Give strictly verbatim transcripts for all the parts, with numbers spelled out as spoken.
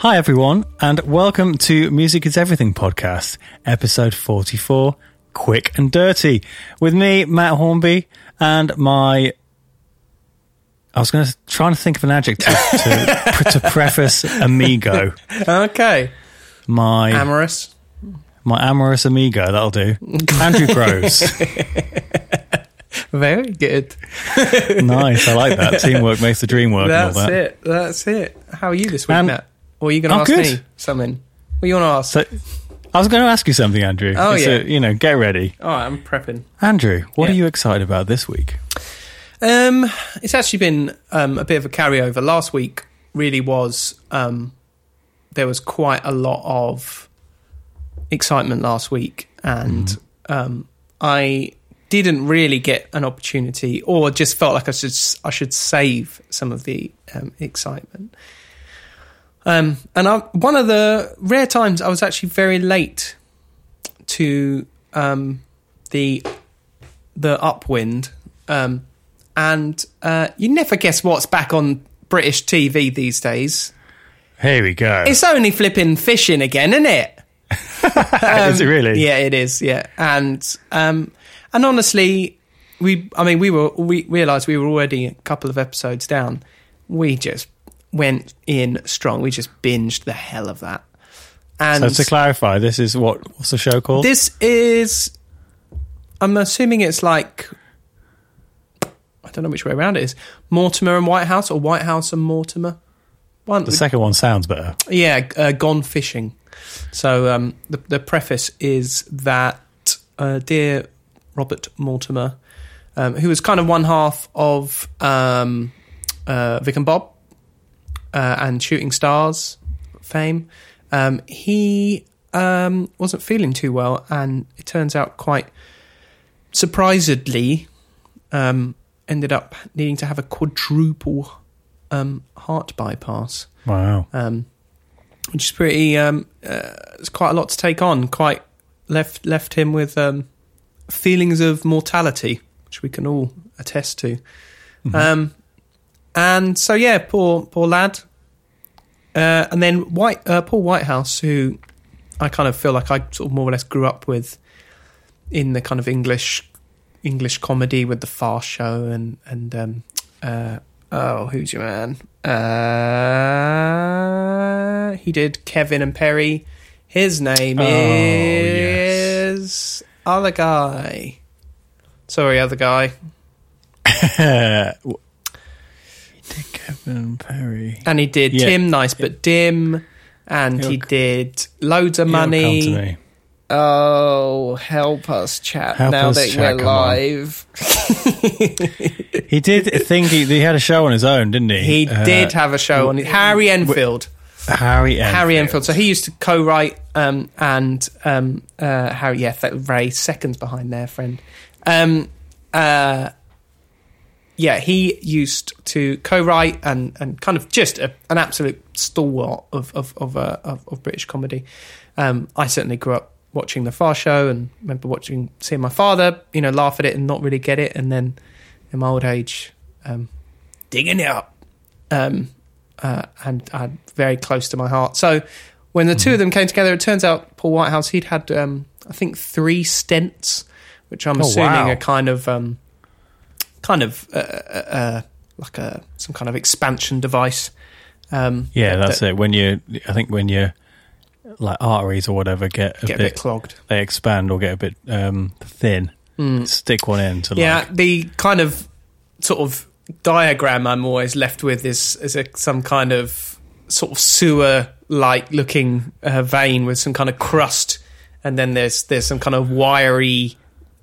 Hi everyone, and welcome to Music is Everything podcast, episode forty-four, Quick and Dirty, with me, Matt Hornby, and my... I was going to try and think of an adjective to, to preface amigo. Okay. My... Amorous. My amorous amigo, that'll do. Andrew Groves. Very good. Nice, I like that. Teamwork makes the dream work. That's and all that. it. That's it. How are you this week, Um, Matt? Or are you going to I'm ask good. me something? What you want to ask? So, I was going to ask you something, Andrew. Oh, It's yeah. a- you know, get ready. All right, I'm prepping. Andrew, what Yeah. are you excited about this week? Um, it's actually been um, a bit of a carryover. Last week really was, um, there was quite a lot of excitement last week, and Mm. um, I didn't really get an opportunity, or just felt like I should I should save some of the um, excitement. Um, and I, one of the rare times I was actually very late to um, the the Upwind. Um, And uh, you never guess what's back on British T V these days. Here we go. It's only flipping fishing again, isn't it? Um, Is it really? Yeah, it is. Yeah, and um, and honestly, we. I mean, we were. We realised we were already a couple of episodes down. We just went in strong. We just binged the hell of that. And So to clarify, this is what what's the show called? this is. I'm assuming it's like. I don't know which way around it is. Mortimer and Whitehouse, or Whitehouse and Mortimer. One, the second one sounds better. yeah, uh, Gone Fishing. So um, the the preface is that uh, dear Robert Mortimer, um, who was kind of one half of um, uh, Vic and Bob uh, and Shooting Stars fame, um, he um, wasn't feeling too well, and it turns out quite surprisedly um, ended up needing to have a quadruple um, heart bypass. Wow. Um, which is pretty. Um, uh, it's quite a lot to take on. Quite left left him with um, feelings of mortality, which we can all attest to. Mm-hmm. Um, and so, yeah, poor poor lad. Uh, and then White uh, Paul Whitehouse, who I kind of feel like I sort of more or less grew up with in the kind of English English comedy with the Fast Show and and um, uh, oh, who's your man? Uh, he did Kevin and Perry. His name Oh, is other guy. Sorry, other guy. He did Kevin Perry. And he did Yeah. Tim Nice but Dim, and He'll- he did Loads of He'll Money. come to me. Oh, help us, chat! Help now us, that chat, we're come on. live. He did think he, he had a show on his own, didn't he? He Uh, did have a show on it. Harry Enfield. Harry Enfield. Harry Enfield. So he used to co-write um, and um, uh, Harry, yeah, th- very seconds behind there, friend. Um, uh, yeah, he used to co-write and, and kind of just a, an absolute stalwart of of of, uh, of, of British comedy. Um, I certainly grew up watching The Far Show and remember watching, seeing my father, you know, laugh at it and not really get it, and then in my old age, um, digging it up. Um, uh, and uh, very close to my heart. So when the two of them came together, it turns out Paul Whitehouse, he'd had, um, I think, three stents, which I'm Oh, assuming wow. are kind of, um, kind of uh, uh, uh, like a some kind of expansion device. Um, Yeah, that's that it. When you, I think when you, like arteries or whatever get a, get a bit, bit clogged. they expand or get a bit um, thin. Stick one in to Yeah, like. the kind of sort of diagram I'm always left with is is a, some kind of sort of sewer-like looking uh, vein with some kind of crust, and then there's there's some kind of wiry,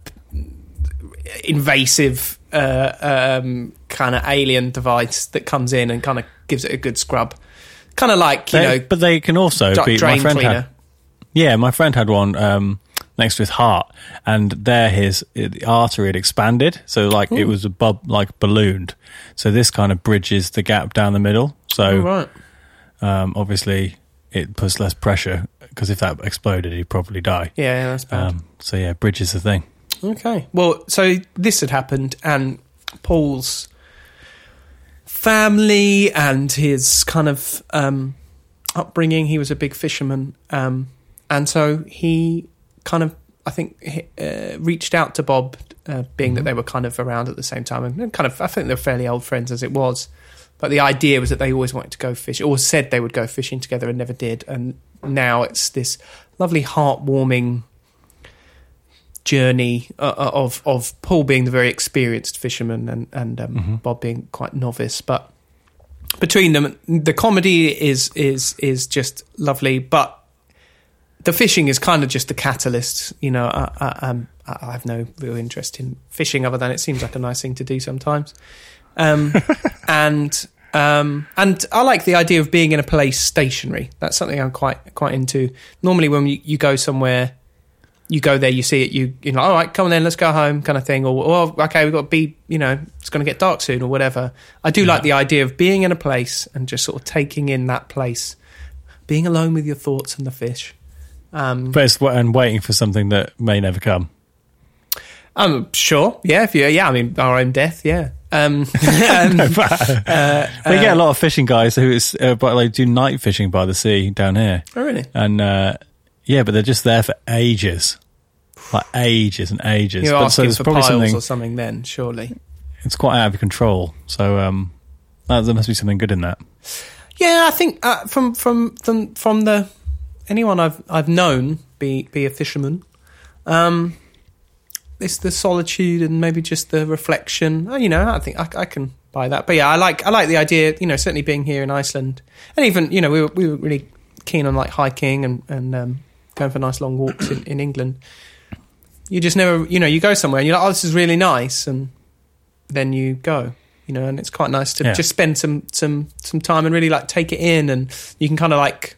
invasive uh, um, kind of alien device that comes in and kind of gives it a good scrub, kind of like you They- know, but they can also dra- be. My drain friend cleaner. had. Yeah, my friend had one um, next to his heart, and there his the artery had expanded, so like it was a bub like ballooned. So this kind of bridges the gap down the middle. So Oh, right. um, obviously it puts less pressure, because if that exploded, he'd probably die. Yeah, yeah, that's bad. Um, so yeah, bridges the thing. Okay. Well, so this had happened, and Paul's family and his kind of um, upbringing. He was a big fisherman, um, and so he kind of, I think, uh, reached out to Bob, uh, being mm-hmm. that they were kind of around at the same time, and kind of, I think they were fairly old friends as it was. But the idea was that they always wanted to go fish, or said they would go fishing together and never did. And now it's this lovely, heartwarming journey uh, of of Paul being the very experienced fisherman and and um, mm-hmm. Bob being quite novice. But between them, the comedy is is is just lovely. But the fishing is kind of just the catalyst. You know, I, I, um, I have no real interest in fishing other than it seems like a nice thing to do sometimes. Um, and um, and I like the idea of being in a place stationary. That's something I'm quite quite into. Normally, when you, you go somewhere, you go there, you see it, you you know, all right, come on then, let's go home, kind of thing. Or, or okay, we've got to be, you know, it's going to get dark soon, or whatever. I do yeah. like the idea of being in a place and just sort of taking in that place, being alone with your thoughts and the fish. Um, but it's, and waiting for something that may never come. Um, sure, yeah, if you, yeah, I mean, our own death, yeah. Um, um, no, but, uh, we uh, get a lot of fishing guys who is, uh, but they do night fishing by the sea down here. Oh, really? And uh, yeah, but they're just there for ages, like ages and ages. You're but asking so for probably piles something, or something, then surely it's quite out of control. So um, that, there must be something good in that. Yeah, I think uh, from from from from the anyone I've I've known be be a fisherman. Um, It's the solitude and maybe just the reflection. You know, I think I, I can buy that. But yeah, I like I like the idea. You know, certainly being here in Iceland, and even you know we were we were really keen on like hiking and and um, going for nice long walks in, in England. You just never, you know, you go somewhere and you're like, oh, this is really nice, and then you go. You know, and it's quite nice to yeah. just spend some some some time and really like take it in, and you can kind of like.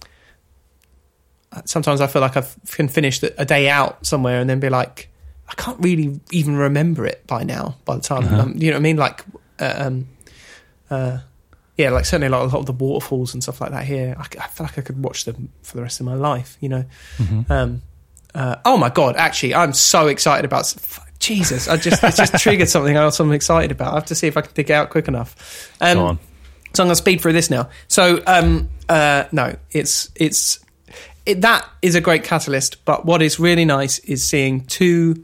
Sometimes I feel like I can finish a day out somewhere and then be like. I can't really even remember it by now. By the time, uh-huh. um, you know what I mean? Like, uh, um, uh, yeah, like certainly like a lot of the waterfalls and stuff like that here. I, I feel like I could watch them for the rest of my life. You know. Mm-hmm. Um, uh, oh my god! Actually, I'm so excited about. Jesus, I just it just triggered something else I'm excited about. I have to see if I can dig it out quick enough. Um, Go on. So I'm going to speed through this now. So um, uh, no, it's it's it, that is a great catalyst. But what is really nice is seeing two.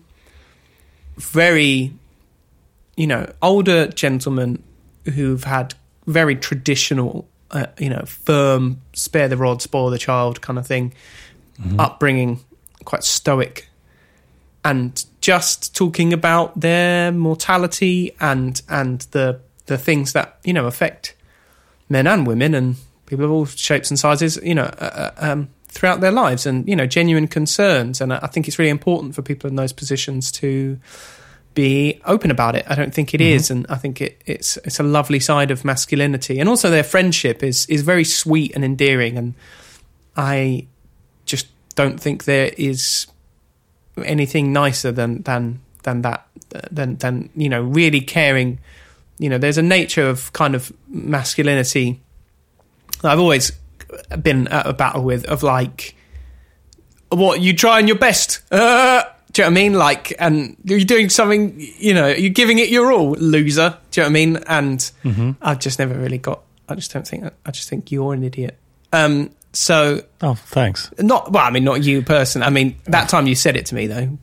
Very, you know, older gentlemen who've had very traditional, uh, you know, firm, spare the rod, spoil the child kind of thing, mm-hmm. upbringing, quite stoic, and just talking about their mortality and and the the things that you know affect men and women and people of all shapes and sizes, you know, uh, um, throughout their lives, and you know, genuine concerns. And I think it's really important for people in those positions to be open about it. I don't think it mm-hmm. is, and I think it, it's it's a lovely side of masculinity, and also their friendship is is very sweet and endearing. And I just don't think there is anything nicer than than than that than than you know really caring. You know, there's a nature of kind of masculinity that I've always been at a battle with, of like, what, you trying your best? Uh, do you know what I mean? Like, and you're doing something, you know, you're giving it your all, loser. Do you know what I mean? And mm-hmm. I've just never really got, I just don't think, I just think you're an idiot. Um, so. Oh, thanks. Not, well, I mean, not you person. I mean, that time you said it to me though.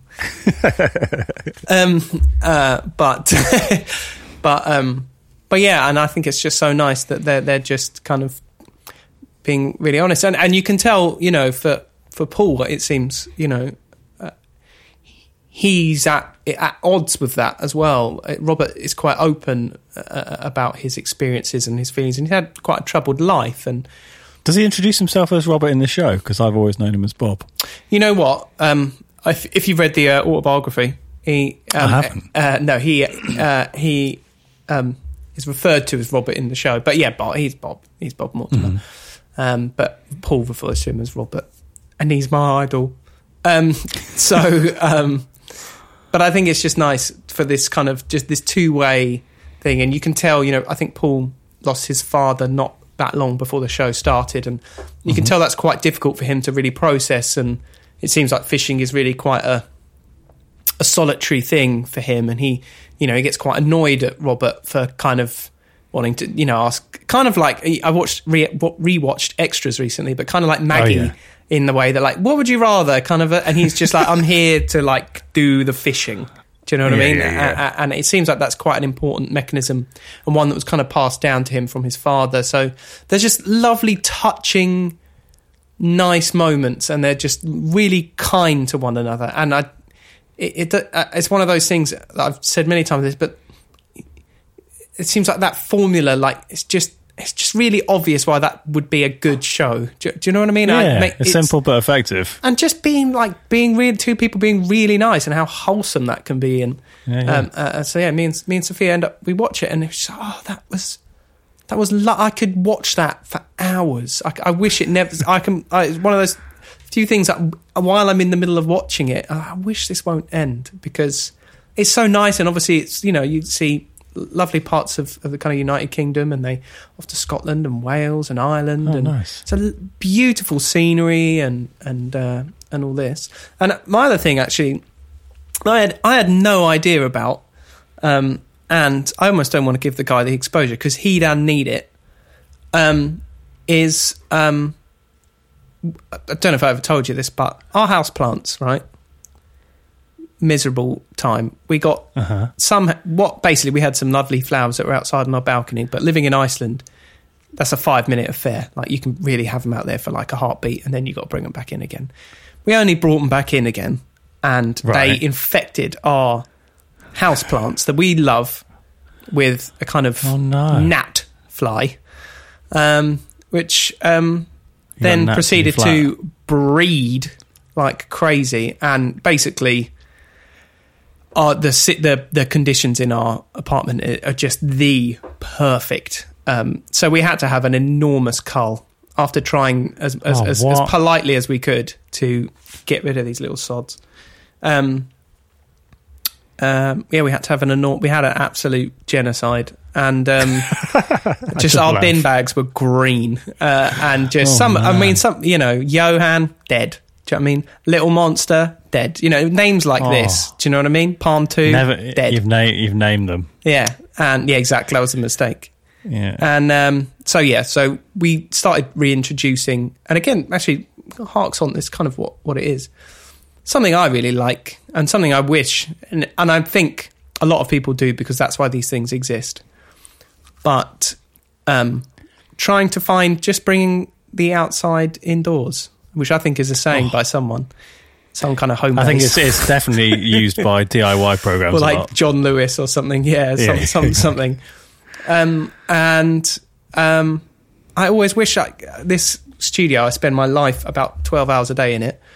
um, uh, but, but, um, but yeah, and I think it's just so nice that they're, they're just kind of being really honest. And, and you can tell, you know, for, for Paul, it seems, you know, uh, he's at, at odds with that as well. Robert is quite open uh, about his experiences and his feelings, and he had quite a troubled life. And does he introduce himself as Robert in the show? Because I've always known him as Bob. You know what? Um, if, if you've read the uh, autobiography, he um, I haven't. Uh, no, he uh, he um, is referred to as Robert in the show. But yeah, Bob, he's Bob. He's Bob Mortimer. Mm-hmm. Um, but Paul refers to him as Robert, and he's my idol. Um, so, um, but I think it's just nice for this kind of just this two-way thing, and you can tell. You know, I think Paul lost his father not that long before the show started, and you mm-hmm. can tell that's quite difficult for him to really process. And it seems like fishing is really quite a a solitary thing for him, and he, you know, he gets quite annoyed at Robert for kind of wanting to, you know, ask, kind of like, I watched, re, rewatched Extras recently, but kind of like Maggie, oh, yeah. in the way that like, what would you rather, kind of, a, and he's just like, I'm here to like do the fishing. Do you know what yeah, I mean? Yeah, yeah. And it seems like that's quite an important mechanism, and one that was kind of passed down to him from his father. So there's just lovely, touching, nice moments, and they're just really kind to one another. And I, it, it it's one of those things that I've said many times, but it seems like that formula, like it's just it's just really obvious why that would be a good show. Do, do you know what I mean? Yeah, I make, it's simple but effective. And just being like being really two people being really nice, and how wholesome that can be. And yeah, yeah. Um, uh, so yeah, me and me and Sophia end up we watch it, and it's just, oh, that was that was lo- I could watch that for hours. I, I wish it never. I can. I, it's one of those few things that while I'm in the middle of watching it, I wish this won't end, because it's so nice. And obviously, it's, you know, you see lovely parts of, of the kind of United Kingdom, and they off to Scotland and Wales and Ireland, oh, and nice. It's a beautiful scenery and and uh, and all this. And my other thing, actually, I had I had no idea about, um, and I almost don't want to give the guy the exposure because he doesn't need it. Um, is um, I don't know if I ever told you this, but our house plants, right? Miserable time. We got uh-huh. some, what basically we had some lovely flowers that were outside on our balcony, but living in Iceland, that's a five minute affair. Like, you can really have them out there for like a heartbeat, and then you got to bring them back in again. We only brought them back in again, and right. they infected our house plants that we love with a kind of oh, no. gnat fly, um, which um, then proceeded to breed like crazy, and basically Uh, the the the conditions in our apartment are just the perfect. Um, so we had to have an enormous cull after trying as as, oh, as as politely as we could to get rid of these little sods. Um, um, yeah, we had to have an enormous. We had an absolute genocide, and um, just, just our laugh. bin bags were green, uh, and just oh, some. Man. I mean, some. You know, Johan dead. Do you know what I mean? Little Monster, dead. You know, names like oh. this. Do you know what I mean? Palm two, Never, dead. You've, na- you've named them. Yeah, and yeah, exactly. That was a mistake. Yeah. And um, so, yeah, so we started reintroducing, and again, actually, harks on this kind of what, what it is. Something I really like, and something I wish, and, and I think a lot of people do, because that's why these things exist. But um, trying to find, just bringing the outside indoors, which I think is a saying oh. by someone, some kind of home. I think it's, it's definitely used by D I Y programs, or like a lot. John Lewis or something. Yeah, some, yeah. some, something. Um, and um, I always wish I, this studio, I spend my life about twelve hours a day in it.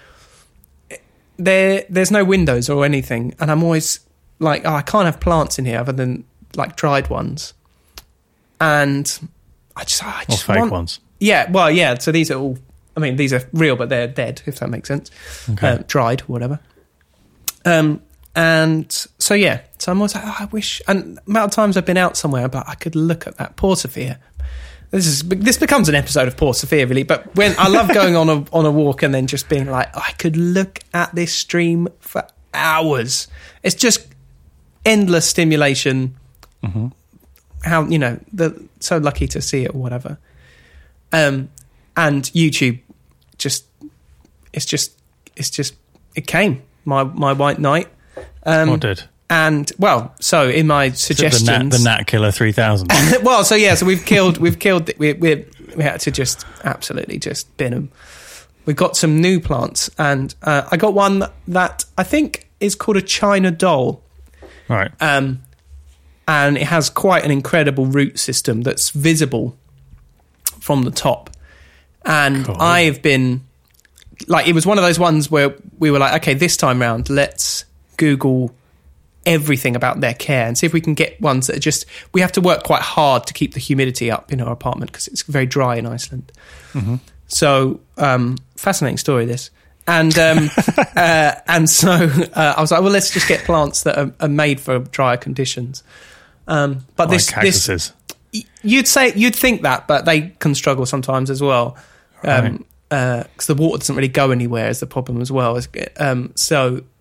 There, there's no windows or anything, and I'm always like, oh, I can't have plants in here other than like dried ones. And I just, I just or fake want, ones. Yeah, well, yeah. So these are all. I mean, these are real, but they're dead, if that makes sense. Okay. Uh, dried, whatever. Um, and so, yeah. So I'm always like, oh, I wish... And the amount of times I've been out somewhere, but I could look at that. Poor Sophia. This is this becomes an episode of Poor Sophia, really. But when I love going on a on a walk and then just being like, oh, I could look at this stream for hours. It's just endless stimulation. Mm-hmm. How, you know, the, so lucky to see it or whatever. Um, and YouTube, just it's just it's just it came my my white knight. Um, what did? And well, so in my suggestions, the Nat, the Nat Killer three thousand. Well, so yeah, so we've killed we've killed we we we had to just absolutely just bin them. We've got some new plants, and uh, I got one that I think is called a China doll. Right. Um, and it has quite an incredible root system that's visible from the top. And cool. I've been, like, it was one of those ones where we were like, okay, this time round, let's Google everything about their care and see if we can get ones that are just, we have to work quite hard to keep the humidity up in our apartment because it's very dry in Iceland. Mm-hmm. So, um, fascinating story, this. And um, uh, and so uh, I was like, well, let's just get plants that are, are made for drier conditions. Um, but like this, cactuses. this, you'd say you'd think that, but they can struggle sometimes as well, because um, right. uh, the water doesn't really go anywhere is the problem as well. Um, so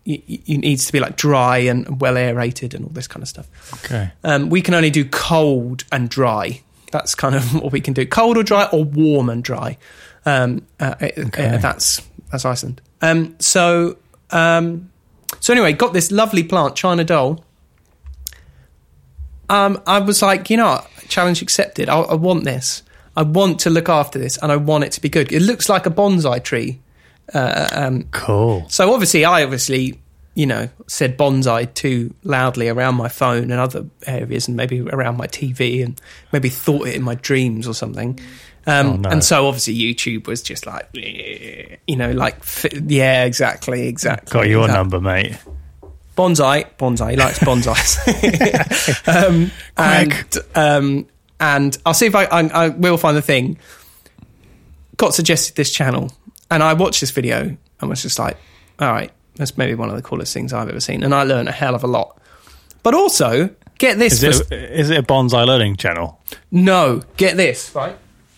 it, it needs to be like dry and well aerated and all this kind of stuff. Okay. Um, we can only do cold and dry. That's kind of what we can do. Cold or dry, or warm and dry. Um, uh, okay. uh, that's that's Iceland. Um, so um, so anyway, got this lovely plant, China Doll. Um, I was like, you know what? Challenge accepted. I, I want this. I want to look after this, and I want it to be good. It looks like a bonsai tree. Uh, um, cool. So obviously, I obviously, you know, said bonsai too loudly around my phone and other areas, and maybe around my T V, and maybe thought it in my dreams or something. Um, oh, no. And so obviously YouTube was just like, you know, like, yeah, exactly, exactly. Got your exactly. number, mate. Bonsai, bonsai, he likes bonsais. um, and, um, and I'll see if I, I, I will find the thing. Got suggested this channel, and I watched this video and was just like, all right, that's maybe one of the coolest things I've ever seen. And I learned a hell of a lot. But also, get this. Is, it, is it a bonsai learning channel? No, get this, right?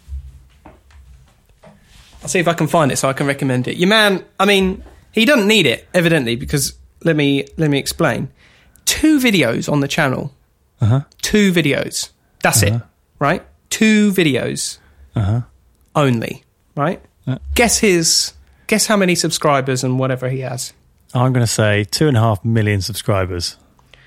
I'll see if I can find it so I can recommend it. Your man, I mean, he doesn't need it, evidently, because let me let me explain. Two videos on the channel. Uh-huh. Two videos. That's uh-huh. it, right? Two videos uh-huh. only, right? Uh. Guess his, guess how many subscribers and whatever he has. I'm going to say two and a half million subscribers.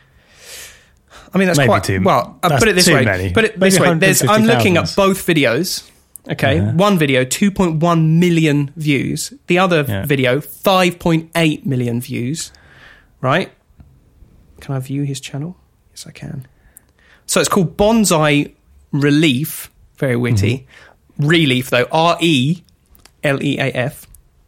I mean, that's Maybe quite, too, well, I'll that's put it this too way. Many. Put it Maybe this way. There's, I'm looking thousands. at both videos. Okay, uh-huh. One video, two point one million views. The other yeah. video, five point eight million views. Right? Can I view his channel? Yes, I can. So it's called Bonsai Relief. Very witty. Mm-hmm. Relief, though. R E L E A F.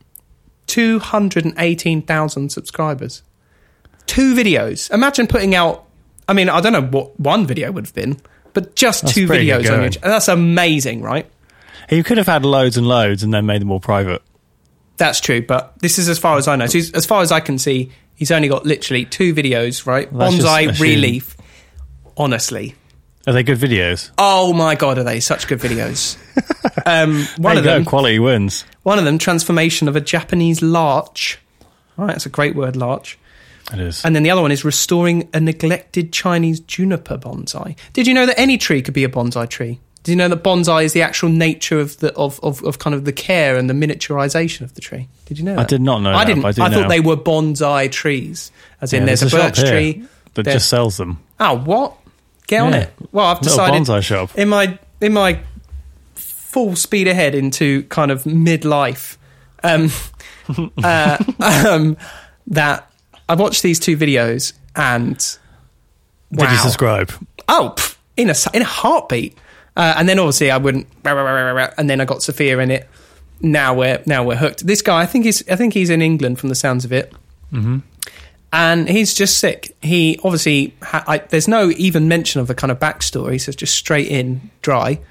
two hundred eighteen thousand subscribers. Two videos. Imagine putting out... I mean, I don't know what one video would have been, but just that's two videos on your channel. That's amazing, right? He could have had loads and loads and then made them all private. That's true, but this is as far as I know. So he's, as far as I can see, he's only got literally two videos, right? Well, Bonsai Relief. Honestly. Are they good videos? Oh my God, are they such good videos? um, one there of you them, go, quality wins. One of them, transformation of a Japanese larch. All right, that's a great word, larch. It is. And then the other one is restoring a neglected Chinese juniper bonsai. Did you know that any tree could be a bonsai tree? Did you know that bonsai is the actual nature of the of, of, of kind of the care and the miniaturization of the tree? Did you know that? I did not know I that, didn't. but I do I thought now. they were bonsai trees. As in, Yeah, there's, there's a a birch shop here tree that there- just sells them. Oh, what? Get on Yeah. it. Well, I've Little decided bonsai shop. in my in my full speed ahead into kind of midlife um, uh, um, that I watched these two videos and wow. Did you subscribe? Oh, pff, in a in a heartbeat. Uh, and then obviously I wouldn't, and then I got Sophia in it. Now we're now we're hooked. This guy, I think he's I think he's in England from the sounds of it, mm-hmm. and he's just sick. He obviously ha- I, there's no even mention of the kind of backstory, so it's just straight in dry.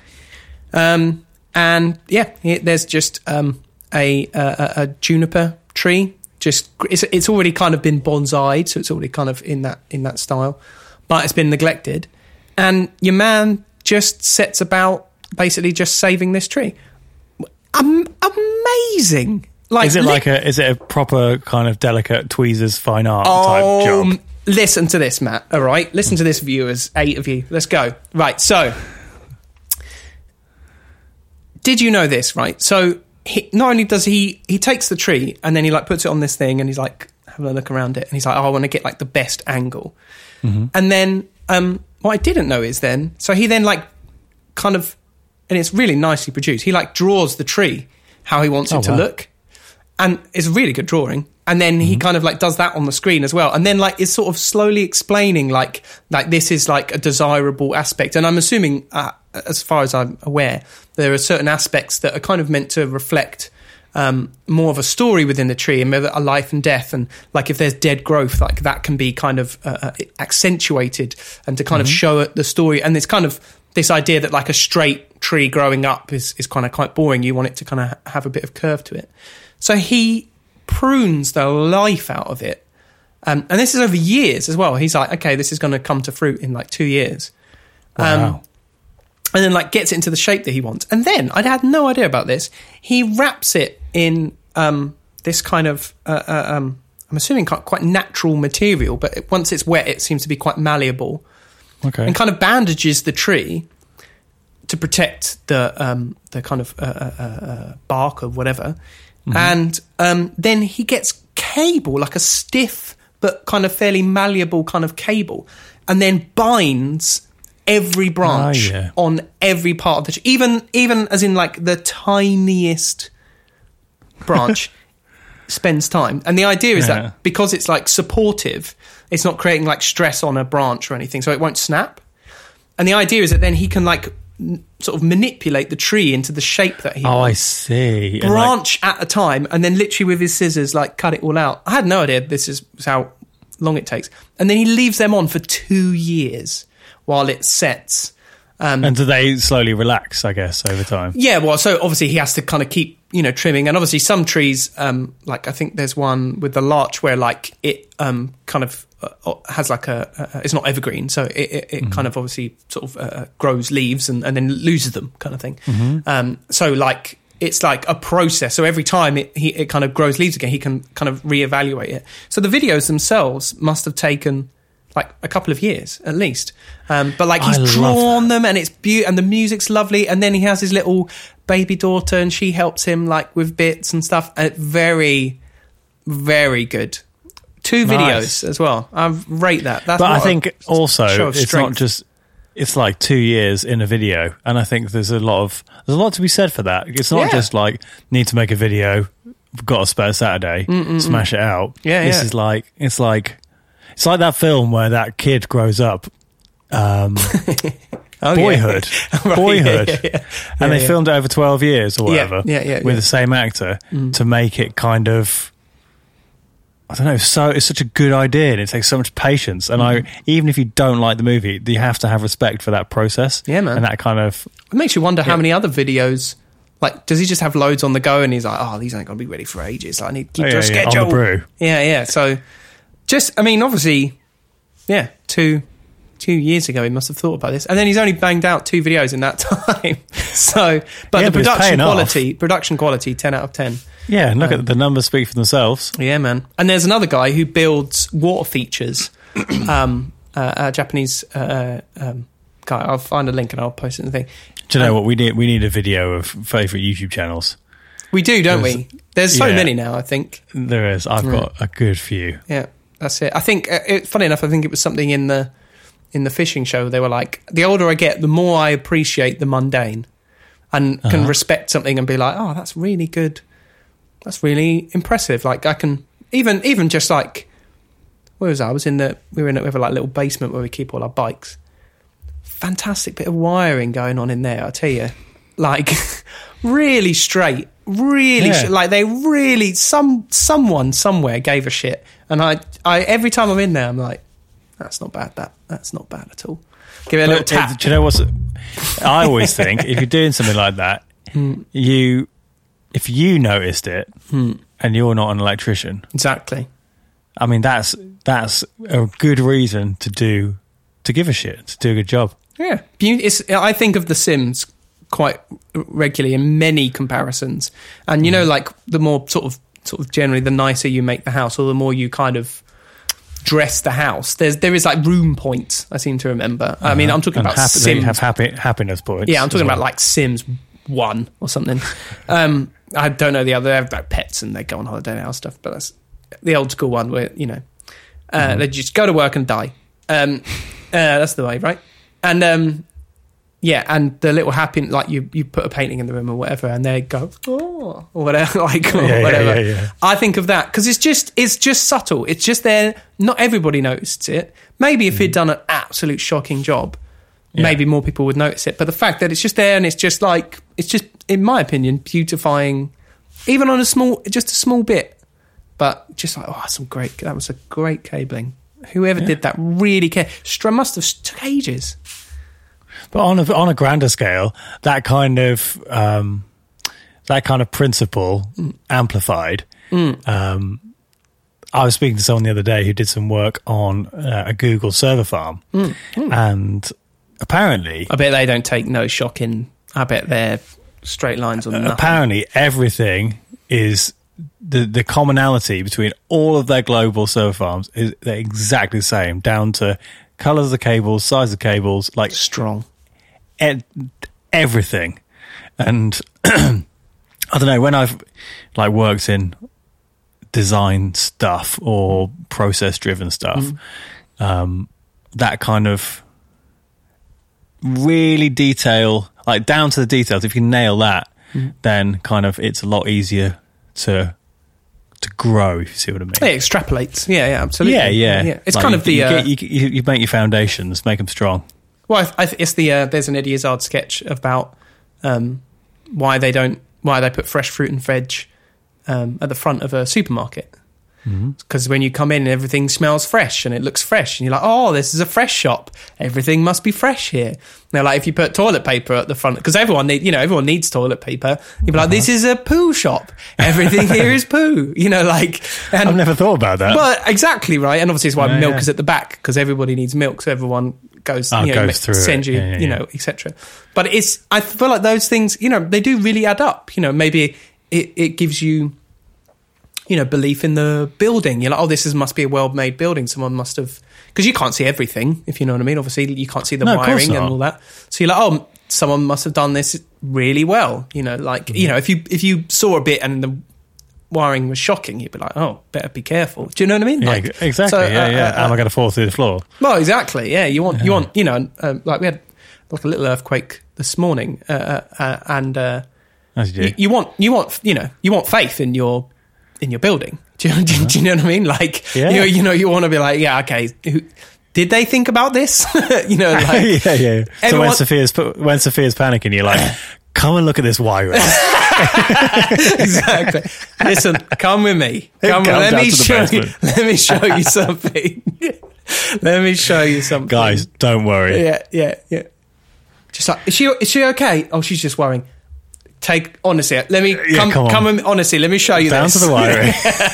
Um, and yeah, he, there's just um, a, a a juniper tree. Just it's it's already kind of been bonsai'd, so it's already kind of in that in that style, but it's been neglected. And your man just sets about basically just saving this tree. Um, amazing! Like, is it li- like a is it a proper kind of delicate tweezers fine art oh, type job? Listen to this, Matt. All right, listen to this, viewers. Eight of you. Let's go. Right. So, did you know this? Right. So, he, not only does he he takes the tree and then he like puts it on this thing and he's like having a look around it and he's like, oh, I want to get like the best angle. Mm-hmm. And then um, what I didn't know is then so he then like kind of. And it's really nicely produced. He like draws the tree how he wants it oh, to wow. look, and it's a really good drawing. And then he mm-hmm. kind of like does that on the screen as well. And then like is sort of slowly explaining like like this is like a desirable aspect. And I'm assuming, uh, as far as I'm aware, there are certain aspects that are kind of meant to reflect um, more of a story within the tree and a life and death. And like if there's dead growth, like that can be kind of uh, accentuated and to kind mm-hmm. of show the story. And it's kind of this idea that like a straight tree growing up is, is kind of quite boring. You want it to kind of have a bit of curve to it. So he prunes the life out of it. Um, and this is over years as well. He's like, okay, this is going to come to fruit in like two years. Wow. Um, and then like gets it into the shape that he wants. And then, I had no idea about this, he wraps it in um, this kind of uh, uh, um, I'm assuming quite, quite natural material, but it, once it's wet, it seems to be quite malleable. Okay. And kind of bandages the tree to protect the um, the kind of uh, uh, uh, bark or whatever. Mm-hmm. And um, then he gets cable, like a stiff but kind of fairly malleable kind of cable, and then binds every branch oh, yeah. on every part of the tree, even even as in like the tiniest branch spends time. And the idea is yeah. that because it's like supportive, it's not creating like stress on a branch or anything, so it won't snap. And the idea is that then he can like n- sort of manipulate the tree into the shape that he oh wants. I see Branch like- at a time, and then literally with his scissors like cut it all out. I had no idea this is how long it takes. And then he leaves them on for two years while it sets. Um, and do they slowly relax, I guess, over time? Yeah, well, so obviously he has to kind of keep, you know, trimming. And obviously some trees, um, like I think there's one with the larch where like it um, kind of uh, has like a, uh, it's not evergreen. So it, it, it mm-hmm. kind of obviously sort of uh, grows leaves and, and then loses them kind of thing. Mm-hmm. Um, so like, it's like a process. So every time it, he, it kind of grows leaves again, he can kind of reevaluate it. So the videos themselves must have taken like a couple of years at least. Um, but like he's drawn them and it's beautiful and the music's lovely. And then he has his little baby daughter and she helps him like with bits and stuff. And very, very good. Two nice. videos as well. I rate that. That's but I think a, also it's not just, it's like two years in a video. And I think there's a lot of, there's a lot to be said for that. It's not yeah. just like need to make a video, got a spare Saturday, Mm-mm-mm. smash it out. Yeah, this yeah. is like, it's like, It's like that film where that kid grows up, um, oh, Boyhood, yeah. right, Boyhood, yeah, yeah, yeah. and yeah, they yeah. filmed it over twelve years or whatever, yeah, yeah, yeah, with yeah. the same actor mm. to make it kind of, I don't know. So it's such a good idea, and it takes so much patience. And mm. I, even if you don't like the movie, you have to have respect for that process. Yeah, man, and that kind of it makes you wonder yeah. how many other videos. Like, does he just have loads on the go? And he's like, oh, these aren't going to be ready for ages. I need to keep oh, to yeah, a schedule. Yeah, on the brew. Yeah, yeah. So, just, I mean, obviously. Yeah, two two years ago he must have thought about this, and then he's only banged out two videos in that time. So, but yeah, the but production quality, off. production quality, ten out of ten. Yeah, and look um, at the numbers speak for themselves. Yeah, man. And there's another guy who builds water features. um, uh, a Japanese uh, um, guy. I'll find a link and I'll post it in the thing. Do you know um, what we need? We need a video of favourite YouTube channels. We do, don't there's, we? There's so yeah, many now. I think there is. I've right. got a good few. Yeah. That's it. I think, uh, it, funny enough, I think it was something in the in the fishing show. They were like, the older I get, the more I appreciate the mundane and uh-huh. can respect something and be like, oh, that's really good. That's really impressive. Like I can, even even just like, where was I? I was in the, we were in a, we have a like, little basement where we keep all our bikes. Fantastic bit of wiring going on in there, I tell you. Like, really straight. Really, yeah. sh- like they really, some someone somewhere gave a shit, and I, I every time I'm in there, I'm like, that's not bad. That that's not bad at all. Give it a but, little tap. Uh, do you know what's? I always think if you're doing something like that, mm. you, if you noticed it, mm. and you're not an electrician, exactly. I mean, that's that's a good reason to do to give a shit, to do a good job. Yeah, it's. I think of The Sims quite regularly in many comparisons, and you know, like the more sort of sort of generally the nicer you make the house, or the more you kind of dress the house. There's there is like room points. I seem to remember. Uh-huh. I mean, I'm talking and about happy, Sims. Have happy, happiness points. Yeah, I'm talking well. about like Sims One or something. um, I don't know the other. They have about pets and they go on holiday and house stuff, but that's the old school one where you know uh, mm-hmm. they just go to work and die. Um, uh, that's the way, right? And um, yeah, and the little happy, like you, you put a painting in the room or whatever, and they go, oh, or whatever, like or yeah, whatever. Yeah, yeah, yeah. I think of that because it's just, it's just subtle. It's just there. Not everybody noticed it. Maybe if mm. he'd done an absolute shocking job, yeah. maybe more people would notice it. But the fact that it's just there and it's just like, it's just, in my opinion, beautifying, even on a small, just a small bit. But just like, oh, some great, that was a great cabling. Whoever yeah. did that really cared. Strum must have took ages. But on a on a grander scale, that kind of um, that kind of principle mm. amplified. Mm. Um, I was speaking to someone the other day who did some work on uh, a Google server farm, mm. Mm. and apparently, I bet they don't take no shock in. I bet they're straight lines on nothing. Apparently, everything is the the commonality between all of their global server farms is they're exactly the same, down to colours of the cables, size of cables, like Strong. ed- everything. And I don't know, when I've like worked in design stuff or process driven stuff, mm. um, that kind of really detail, like down to the details, if you nail that, mm. then kind of it's a lot easier to to grow, if you see what I mean. It extrapolates. Yeah, yeah, absolutely. Yeah, yeah. yeah. It's like kind you, of the... You, uh, get, you, you make your foundations, make them strong. Well, I, I, it's the... Uh, there's an Eddie Izzard sketch about um, why they don't... Why they put fresh fruit and veg um, at the front of a supermarket. Because mm-hmm. when you come in, everything smells fresh and it looks fresh, and you're like, "Oh, this is a fresh shop. Everything must be fresh here." Now, like if you put toilet paper at the front, because everyone need, you know, everyone needs toilet paper. You'd be like, uh-huh. "This is a poo shop. Everything here is poo." You know, like and, I've never thought about that. But exactly right, and obviously it's why yeah, milk yeah. is at the back, because everybody needs milk, so everyone goes, oh, you know, goes through send it. you, yeah, yeah, you yeah. know, et cetera. But it's, I feel like those things, you know, they do really add up. You know, maybe it, it gives you, you know, belief in the building. You're like, oh, this is must be a well-made building. Someone must have, because you can't see everything, if you know what I mean. Obviously, you can't see the no, wiring and all that. So you're like, oh, someone must have done this really well. You know, like mm-hmm. you know, if you if you saw a bit and the wiring was shocking, you'd be like, oh, better be careful. Do you know what I mean? Yeah, like, exactly. So, yeah, uh, yeah. uh, Am I going to fall through the floor? Well, exactly. Yeah, you want yeah. you want you know, um, like we had like a little earthquake this morning, uh, uh, and uh, As you do. you, you want you want you know you want faith in your in your building. Do you, do, do you know what I mean? Like, yeah. you, you know, you want to be like, yeah, okay, who, did they think about this? you know, like, yeah, yeah. So everyone, when Sophia's when Sophia's panicking, you're like, come and look at this wiring. Exactly. Listen, come with me. Come, come let down me to the show you. basement. Let me show you something. Let me show you something, guys. Don't worry. Yeah, yeah, yeah. Just like, is she is she okay? Oh, she's just worrying. Take honestly, let me yeah, come. Come, come and, honestly, let me show you down this. to the wiring.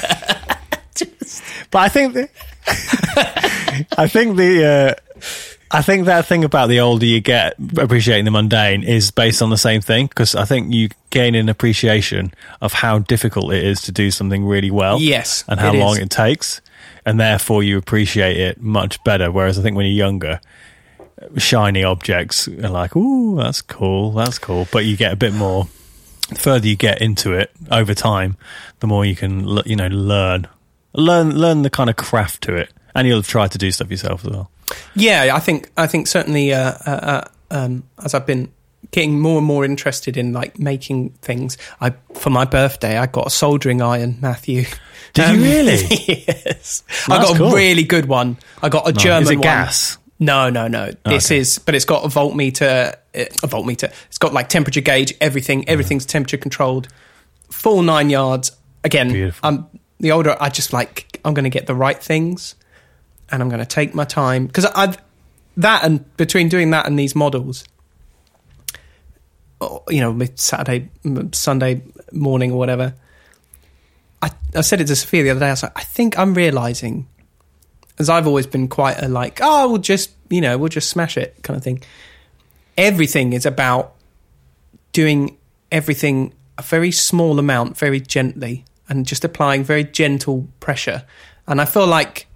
But I think the, I think the uh, I think that thing about the older you get, appreciating the mundane, is based on the same thing, because I think you gain an appreciation of how difficult it is to do something really well. Yes, and how it long is. it takes, and therefore you appreciate it much better. Whereas I think when you're younger, shiny objects are like, ooh, that's cool, that's cool. But you get a bit more, the further you get into it over time, the more you can, you know, learn, learn, learn the kind of craft to it, and you'll try to do stuff yourself as well. Yeah, I think, I think certainly, uh, uh, uh, um, as I've been getting more and more interested in like making things, I for my birthday I got a soldering iron, Matthew. Did um, you really? Yes, Well, I got cool. a really good one. I got a No. German Is it one. gas? No, no, no. This okay. is, but it's got a voltmeter. A voltmeter. It's got like temperature gauge. Everything. Everything's temperature controlled. Full nine yards. Again, Beautiful. I'm the older. I just like I'm going to get the right things, and I'm going to take my time, because I've that and between doing that and these models, you know, Saturday, Sunday morning or whatever. I I said it to Sophia the other day. I was like, I think I'm realizing, as I've always been quite a like, oh, we'll just, you know, we'll just smash it kind of thing. Everything is about doing everything a very small amount, very gently, and just applying very gentle pressure. And I feel like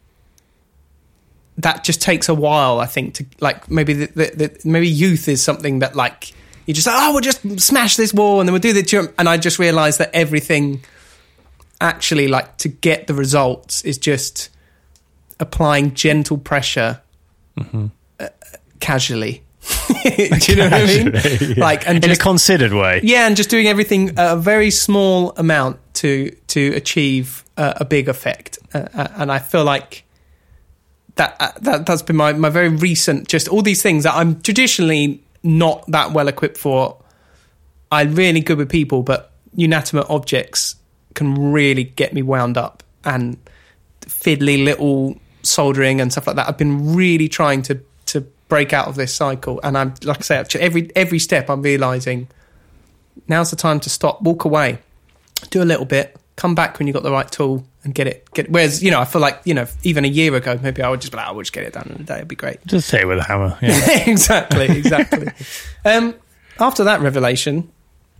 that just takes a while, I think, to like maybe the, the, the maybe youth is something that like you just like, oh, we'll just smash this wall and then we'll do the jump. And I just realised that everything actually, like, to get the results is just applying gentle pressure mm-hmm. uh, casually. Do you know what I mean? Yeah. Like, and in just, a considered way. yeah, and just doing everything a very small amount to to achieve uh, a big effect. Uh, uh, and I feel like that uh, that that's been my my very recent, just all these things that I'm traditionally not that well equipped for. I'm really good with people, but inanimate objects can really get me wound up, and fiddly little soldering and stuff like that. I've been really trying to to break out of this cycle, and I'm like I say, every every step I'm realizing now's the time to stop, walk away, do a little bit, come back when you've got the right tool and get it. Get whereas, you know, I feel like, you know, even a year ago, maybe I would just be like, I would just get it done in a day. It'd be great. Just hit it with a hammer. Yeah. exactly, exactly. um, after that revelation,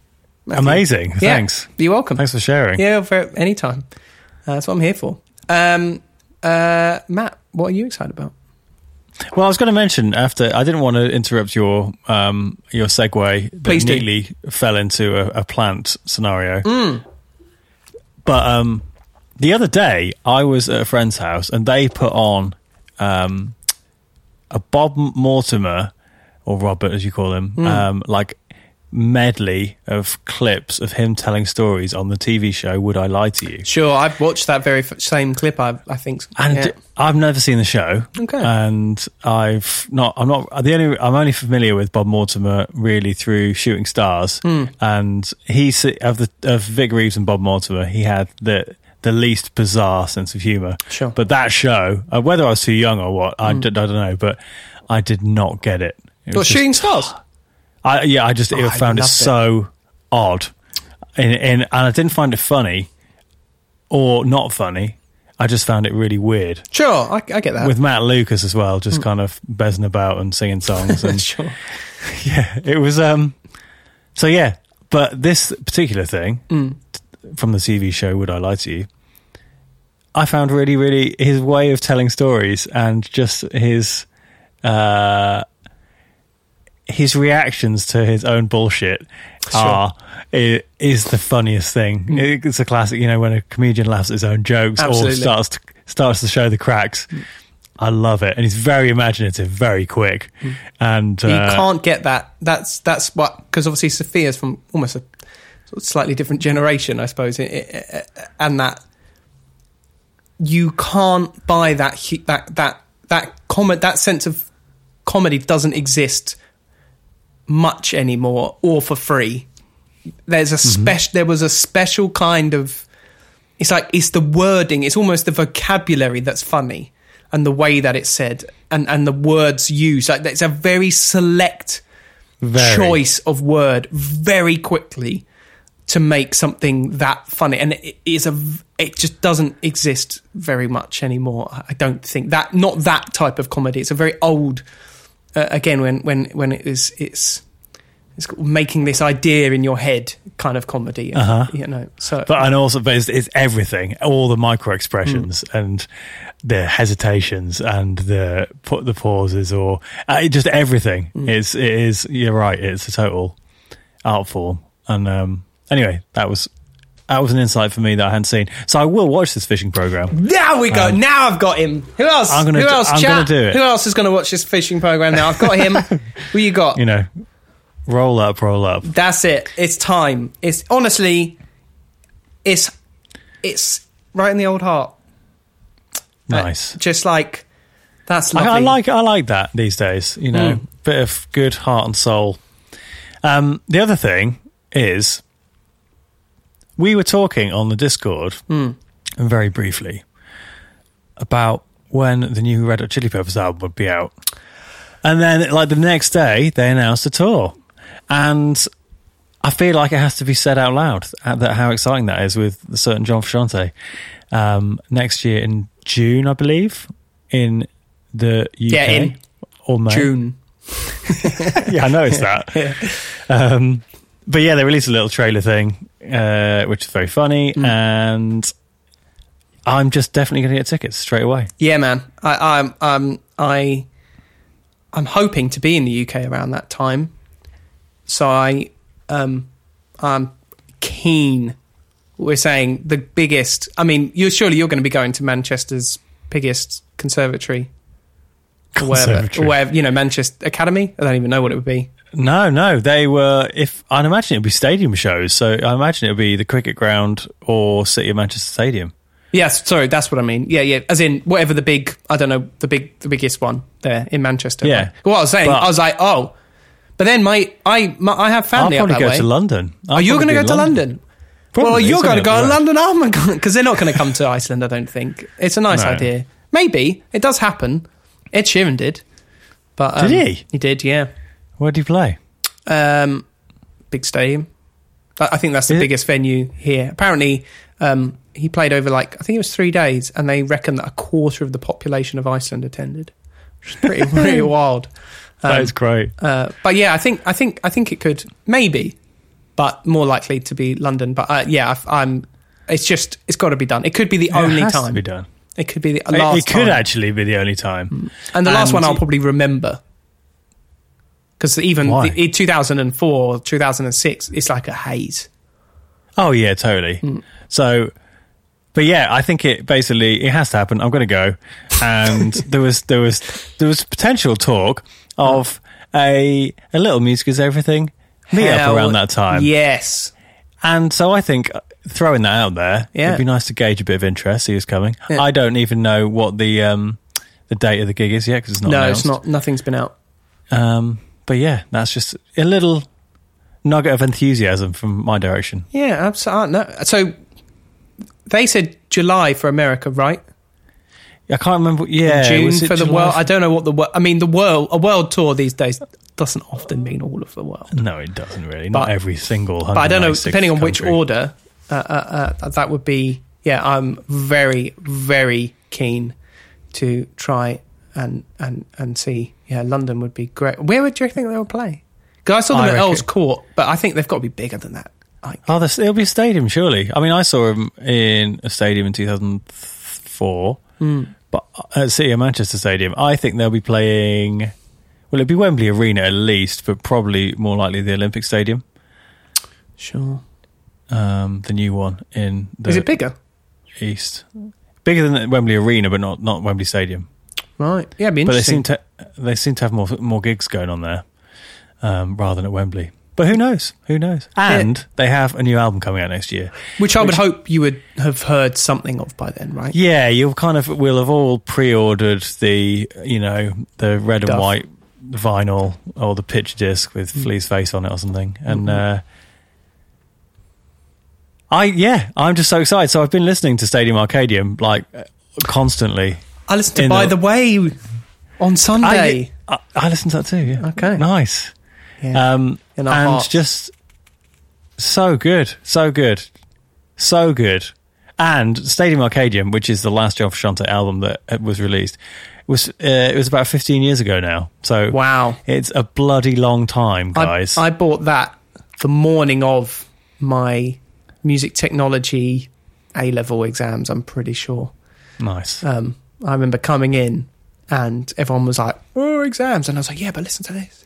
Matthew. Amazing. Yeah. Thanks. You're welcome. Thanks for sharing. Yeah, for any time. Uh, that's what I'm here for. Um, uh, Matt, what are you excited about? Well, I was going to mention after I didn't want to interrupt your um, your segue that Please do. neatly fell into a, a plant scenario. Mm. But um, the other day I was at a friend's house and they put on um, a Bob Mortimer, or Robert as you call him, Mm. um, like medley of clips of him telling stories on the T V show Would I Lie to You? Sure, I've watched that very f- same clip. I, I think, And yeah. I've never seen the show. Okay. And I've not. I'm not. The only. I'm only familiar with Bob Mortimer really through Shooting Stars. Mm. And he's of the of Vic Reeves and Bob Mortimer. He had the the least bizarre sense of humour. Sure. But that show, uh, whether I was too young or what, I, Mm. d- I don't know. But I did not get it. It What, was just- Shooting Stars? I, yeah, I just Oh, I I found it loved it. so odd, and, and and I didn't find it funny or not funny. I just found it really weird. Sure, I, I get that. With Matt Lucas as well, just kind of bezzing about and singing songs, and sure. yeah, it was. Um, so yeah, but this particular thing Mm. t- from the T V show Would I Lie to You, I found really, really his way of telling stories and just his. Uh, his reactions to his own bullshit Sure. are i- is the funniest thing. Mm. It's a classic, you know, when a comedian laughs at his own jokes Absolutely. or starts to, starts to show the cracks. I love it, and he's very imaginative, very quick, and uh, you can't get that. That's that's what, because obviously Sophia's from almost a sort of slightly different generation, I suppose, i- i- i- and that you can't buy that hu- that that that comment that sense of comedy doesn't exist much anymore, or for free. There's a special. There was a special kind of. It's like it's the wording. It's almost the vocabulary that's funny, and the way that it's said, and and the words used. Like it's a very select Very. choice of word, very quickly, to make something that funny. And it is a. It just doesn't exist very much anymore. I don't think that. Not that type of comedy. It's a very old. Uh, again, when when when it is it's it's making this idea in your head kind of comedy, Uh-huh. you know. So, But and also, but it's, it's everything, all the micro expressions Mm. and the hesitations and the put the pauses, or uh, just everything. Mm. It's it is. You're right. It's a total art form. And um, anyway, that was that was an insight for me that I hadn't seen. So I will watch this fishing program. now we go. now I've got him. Who else? I'm gonna Who do- else? I'm chat? gonna do it. Who else is going to watch this fishing program now? I've got him. Who you got? You know, roll up, roll up. That's it. It's time. It's honestly, it's it's right in the old heart. Nice. Uh, just like that's I, lovely. I like I like that these days. You know, Mm. bit of good heart and soul. Um, the other thing is, we were talking on the Discord Mm. very briefly about when the new Red Hot Chili Peppers album would be out, and then like the next day they announced a tour, and I feel like it has to be said out loud uh, that how exciting that is with a certain John Frusciante um, next year in June, I believe, in the U K. Yeah, in or May. June. Yeah, I noticed that. Yeah. Um, but yeah, they released a little trailer thing, uh, which is very funny, Mm. and I'm just definitely going to get tickets straight away. Yeah, man. I, I'm, um, I, I'm hoping to be in the U K around that time, so I, um, I'm keen. We're saying the biggest. I mean, you're surely you're going to be going to Manchester's biggest conservatory, or wherever, Conservatory. or wherever, you know, Manchester Academy. I don't even know what it would be. No, no, they were. If I'd imagine it'd be stadium shows, so I imagine it would be the cricket ground or City of Manchester Stadium. Yes, sorry, that's what I mean. Yeah, yeah. As in whatever the big, I don't know, the big, the biggest one there in Manchester. Yeah. What I was saying, But- I was like, oh, but then my, I, my, I have I'll family up probably that go way. to London. I'll Are you probably going to be go in to London? Probably. Well, you're It's going to only go up to the road. London. Oh my god, because they're not going to come to Iceland. I don't think it's a nice No. idea. Maybe it does happen. Ed Sheeran did, but um, Did he? He did, yeah. Where do you play? Um, big stadium. I I think that's the Is it- biggest venue here. Apparently, um, he played over like I think it was three days, and they reckon that a quarter of the population of Iceland attended, which is pretty pretty wild. That Um, is great. uh, but yeah, I think I think I think it could maybe, but more likely to be London. But uh, yeah, I, I'm. It's just it's got to be done. It could be the It only has time. to be done. It could be the It, last. it could time. actually be the only time. And the last And one I'll y- probably remember. Because even Why? the, in two thousand four, two thousand six, it's like a haze. Oh yeah, totally. Hmm. So, but yeah, I think it basically it has to happen. I'm going to go, and there was there was there was potential talk of a a little Music Is Everything meet up Hell, around that time. Yes. And so I think throwing that out there, Yeah. it'd be nice to gauge a bit of interest. See who's coming. Yeah. I don't even know what the um, the date of the gig is yet because it's not. No, announced. it's not. Nothing's been out. Um, but yeah, that's just a little nugget of enthusiasm from my direction. Yeah, absolutely. No. So they said July for America, right? I can't remember. Yeah, June was it for the July? world. I don't know what the world. I mean, the world. A world tour these days doesn't often mean all of the world. No, it doesn't really. Not But- every single. But I don't know. one hundred ninety-sixth Depending on which country. order, uh, uh, uh, that would be. Yeah, I'm very, very keen to try and and and see. Yeah, London would be great. Where would you think they would play? Because I saw them I at reckon- Earl's Court, but I think they've got to be bigger than that. Like, Oh, this, it'll be a stadium, surely. I mean, I saw him in a stadium in two thousand four, Hmm. but at City of Manchester Stadium, I think they'll be playing. Well, it'll be Wembley Arena at least, but probably more likely the Olympic Stadium, sure. um, the new one in the Is it bigger? east, bigger than the Wembley Arena, but not not Wembley Stadium. Right. Yeah, it'd be But they interesting. seem to they seem to have more more gigs going on there um, rather than at Wembley. But who knows? Who knows? And they have a new album coming out next year. Which I would which- hope you would have heard something of by then, right? Yeah, you'll kind of will have all pre-ordered the you know the red Duff. and white vinyl or the picture disc with Mm. Flea's face on it or something. And Mhm. uh, I yeah, I'm just so excited. So I've been listening to Stadium Arcadium like uh, constantly. I listened to In By the- the Way on Sunday. I, I listened to that too. Yeah. Okay. Nice. yeah. Um, In our and hearts. just so good, so good, so good. And Stadium Arcadium, which is the last John Frusciante album that uh, was released, was uh, it was about fifteen years ago now. So Wow. it's a bloody long time, I, guys. I bought that the morning of my music technology A-level exams, I'm pretty sure. nice. Um, I remember coming in and everyone was like, oh, exams. And I was like, yeah, but listen to this.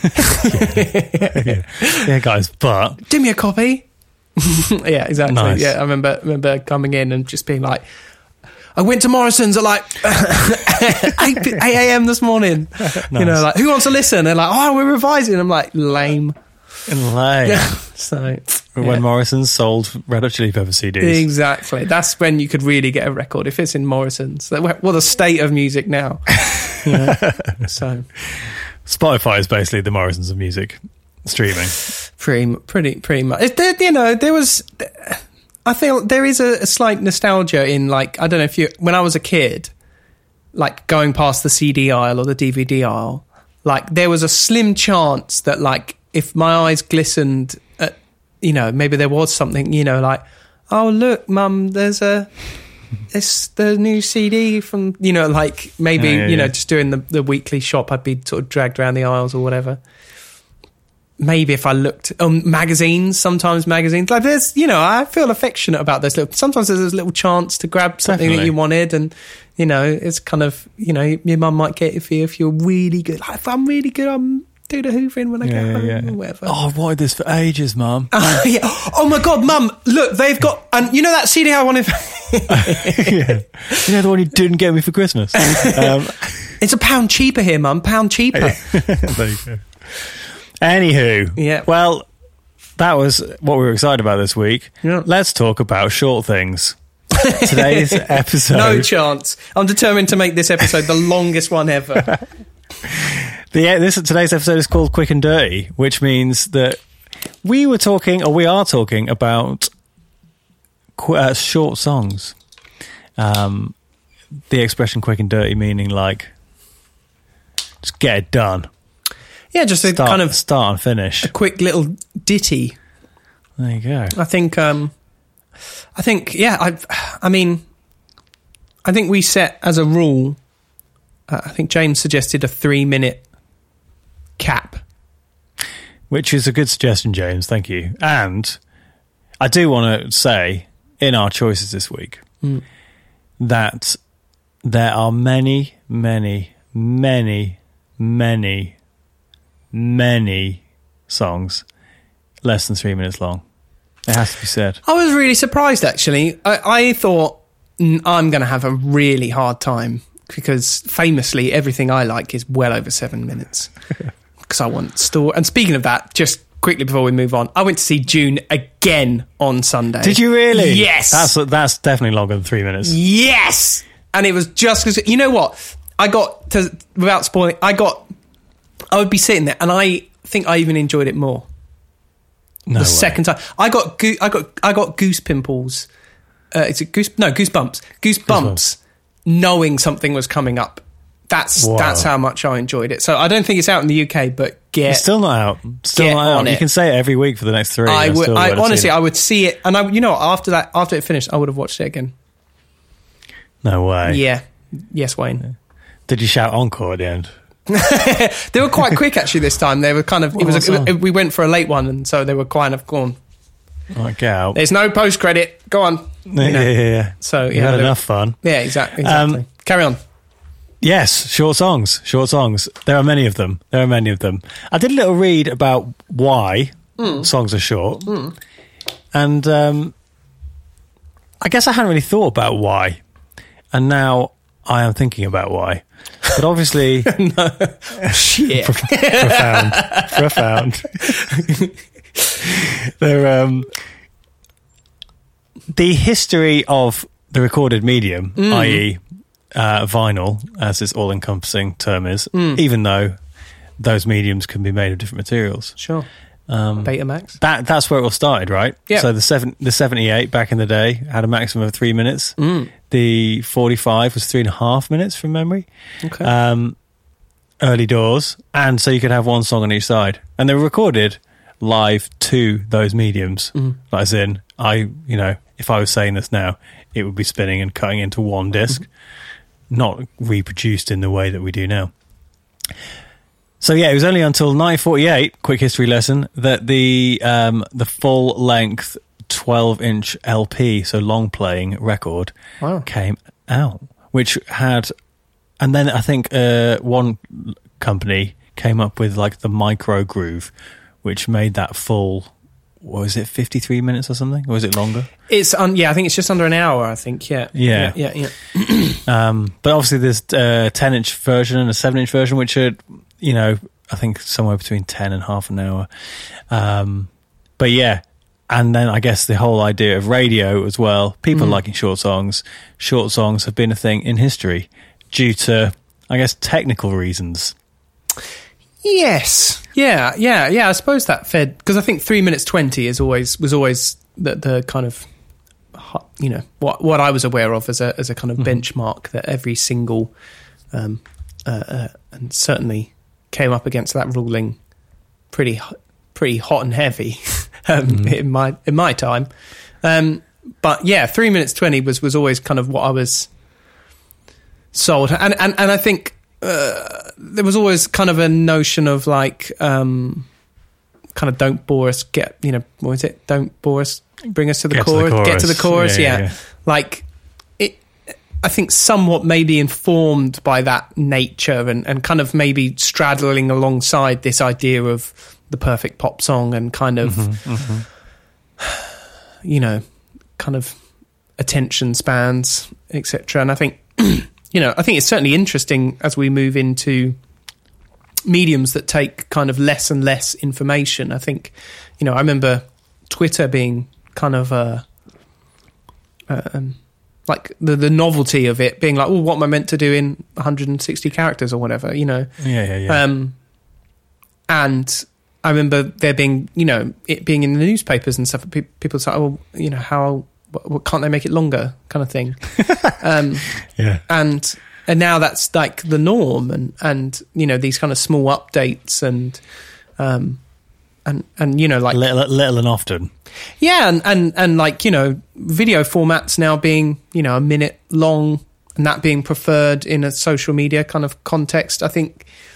yeah. yeah, guys. But Give me a copy. yeah, exactly. Nice. Yeah, I remember remember coming in and just being like, I went to Morrison's at like eight a.m. this morning. You know, Nice. like, who wants to listen? They're like, oh, we're revising. I'm like, lame. in lane, Yeah. So, when yeah. Morrison sold Red Hot Chili Pepper C Ds. Exactly. That's when you could really get a record if it's in Morrison's. That- What a state of music now. Yeah. So Spotify is basically the Morrisons of music streaming. pretty, pretty, pretty much. It, there, you know, there was. I feel there is a, a slight nostalgia in, like, I don't know if you. When I was a kid, like going past the C D aisle or the D V D aisle, like there was a slim chance that, like, if my eyes glistened, at, you know, maybe there was something, you know, like, oh look, mum, there's a. It's the new C D from, you know, like maybe, Yeah, yeah, you know, yeah. just doing the, the weekly shop, I'd be sort of dragged around the aisles or whatever. Maybe if I looked, um, magazines, sometimes magazines, like there's, you know, I feel affectionate about those little, sometimes there's this little chance to grab something that Definitely. you wanted and, you know, it's kind of, you know, your mum might get it for you if you're really good. Like, if I'm really good, I'm do the hoovering when I Yeah, get yeah, home yeah. or whatever. Oh, I've wanted this for ages, Mum. Uh, yeah. Oh my God, mum, look, they've got, and you know that C D I wanted? yeah. You know the one you didn't get me for Christmas? Um, It's a pound cheaper here, mum, pound cheaper. there you go. Anywho, Yeah. well, that was what we were excited about this week. Yeah. Let's talk about short things. Today's episode. No chance. I'm determined to make this episode the longest one ever. The, this today's episode is called Quick and Dirty, which means that we were talking, or we are talking about qu- uh, short songs. Um, the expression "quick and dirty" meaning like just get it done, Yeah, just a start, kind of start and finish. a quick little ditty. There you go. I think, um, I think, yeah, I, I mean, I think we set as a rule, uh, I think James suggested a three minute cap. which is a good suggestion, James. Thank you. And I do want to say, in our choices this week, Mm. that there are many, many, many, many, many songs less than three minutes long. It has to be said. I was really surprised, actually. I, I thought mm, I'm going to have a really hard time because famously everything I like is well over seven minutes because I want story. And speaking of that, just quickly before we move on, I went to see Dune again on Sunday. Did you really? Yes. That's that's definitely longer than three minutes. Yes. And it was just because, you know what? I got to, without spoiling, I got, I would be sitting there and I think I even enjoyed it more. No the way. second time. I got, goo- I got, I got goose pimples. Uh, is it goose? No, goosebumps. Goosebumps. Goosebumps. Knowing something was coming up. That's Wow. that's how much I enjoyed it. So I don't think it's out in the U K, but get. It's still not out. Still Get not out. on You it. can say it every week for the next three. I and would. still I won't have honestly, seen it. I would see it, and I, you know, what, after that, after it finished, I would have watched it again. No way. Yeah. Yes, Wayne. Did you shout encore at the end? They were quite quick actually this time. They were kind of. It was. What A, song? it- we went for a late one, and so they were kind of gone. Right, get out. There's no post credit. Go on. Yeah, You know. yeah, yeah. So You yeah, had they- enough fun. Yeah, exactly. Exactly. Um, Carry on. Yes, short songs. Short songs. There are many of them. There are many of them. I did a little read about why Hmm. songs are short. And um, I guess I hadn't really thought about why. And now I am thinking about why. But obviously, Shit. profound. Profound. They're, um, the history of the recorded medium, that is, uh, vinyl, as its all-encompassing term is, even though those mediums can be made of different materials. Sure. Um, Betamax. that that's where it all started, right? Yeah. So the seven the seventy-eight back in the day had a maximum of three minutes. The forty-five was three and a half minutes from memory. Okay. Um, early doors, and so you could have one song on each side, and they were recorded live to those mediums. Like as in, I you know, if I was saying this now, it would be spinning and cutting into one disc, not reproduced in the way that we do now. So yeah, it was only until nineteen forty-eight, quick history lesson, that the um, the full length twelve inch L P, so long playing record, Wow. came out, which had, and then I think uh, one company came up with like the micro groove, which made that full. What was it, fifty-three minutes or something, or was it longer? It's un- yeah, I think it's just under an hour. I think yeah, Yeah. yeah, yeah. yeah. Um, but obviously there's a ten inch version and a seven inch version, which are, you know, I think somewhere between ten and half an hour. Um, but yeah, and then I guess the whole idea of radio as well, people liking short songs. Short songs have been a thing in history due to, I guess, technical reasons. Yes. Yeah, yeah, yeah. I suppose that fed because I think three minutes twenty is always was always the, the kind of ho- you know what what I was aware of as a as a kind of benchmark that every single um, uh, uh, and certainly came up against that ruling pretty ho- pretty hot and heavy um, in my in my time. Um, but yeah, three minutes twenty was was always kind of what I was sold, and and and I think. Uh, there was always kind of a notion of like, um, kind of don't bore us, get, you know, what is it? Don't bore us, bring us to the, Get to the chorus, get to the chorus. chorus. Yeah, Yeah, yeah, yeah. Like it, I think somewhat maybe informed by that nature and, and kind of maybe straddling alongside this idea of the perfect pop song and kind of, Mm-hmm, you know, kind of attention spans, et cetera. And I think, you know, I think it's certainly interesting as we move into mediums that take kind of less and less information. I think, you know, I remember Twitter being kind of uh, um, like the the novelty of it being like, oh, what am I meant to do in one hundred sixty characters or whatever, you know? Yeah, yeah, yeah. Um, and I remember there being, you know, it being in the newspapers and stuff. Pe- people say, oh, you know, how what, what, can't they make it longer, kind of thing. um, yeah. and and now that's like the norm, and and you know these kind of small updates and um and and you know like Little, little and often. yeah and, and and like you know video formats now being you know a minute long and that being preferred in a social media kind of context. I think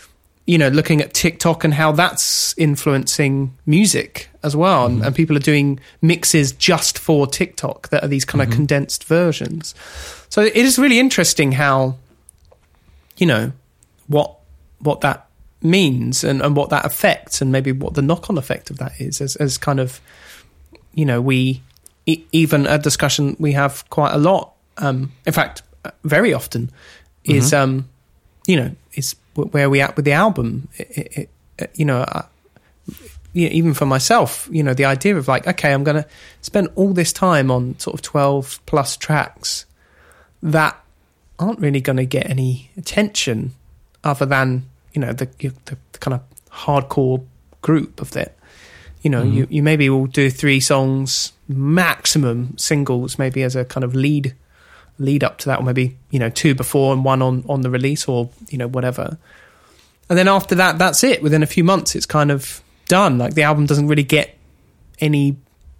you know, looking at TikTok and how that's influencing music as well. Mm-hmm. And, and people are doing mixes just for TikTok that are these kind Mm-hmm. of condensed versions. So it is really interesting how, you know, what what that means and, and what that affects, and maybe what the knock-on effect of that is, as, as kind of, you know, we, e- even a discussion we have quite a lot, um, in fact, very often, is, Mm-hmm. um, you know, is where we at with the album. It, it, it, you know, uh, you know, even for myself, you know, the idea of like, okay, I'm going to spend all this time on sort of twelve plus tracks that aren't really going to get any attention other than, you know, the, the, the kind of hardcore group of it. You know, Mm-hmm. you, you maybe will do three songs, maximum singles, maybe as a kind of lead lead up to that, or maybe, you know, two before and one on, on the release, or, you know, whatever. And then after that, that's it. Within a few months, it's kind of done. Like, the album doesn't really get any,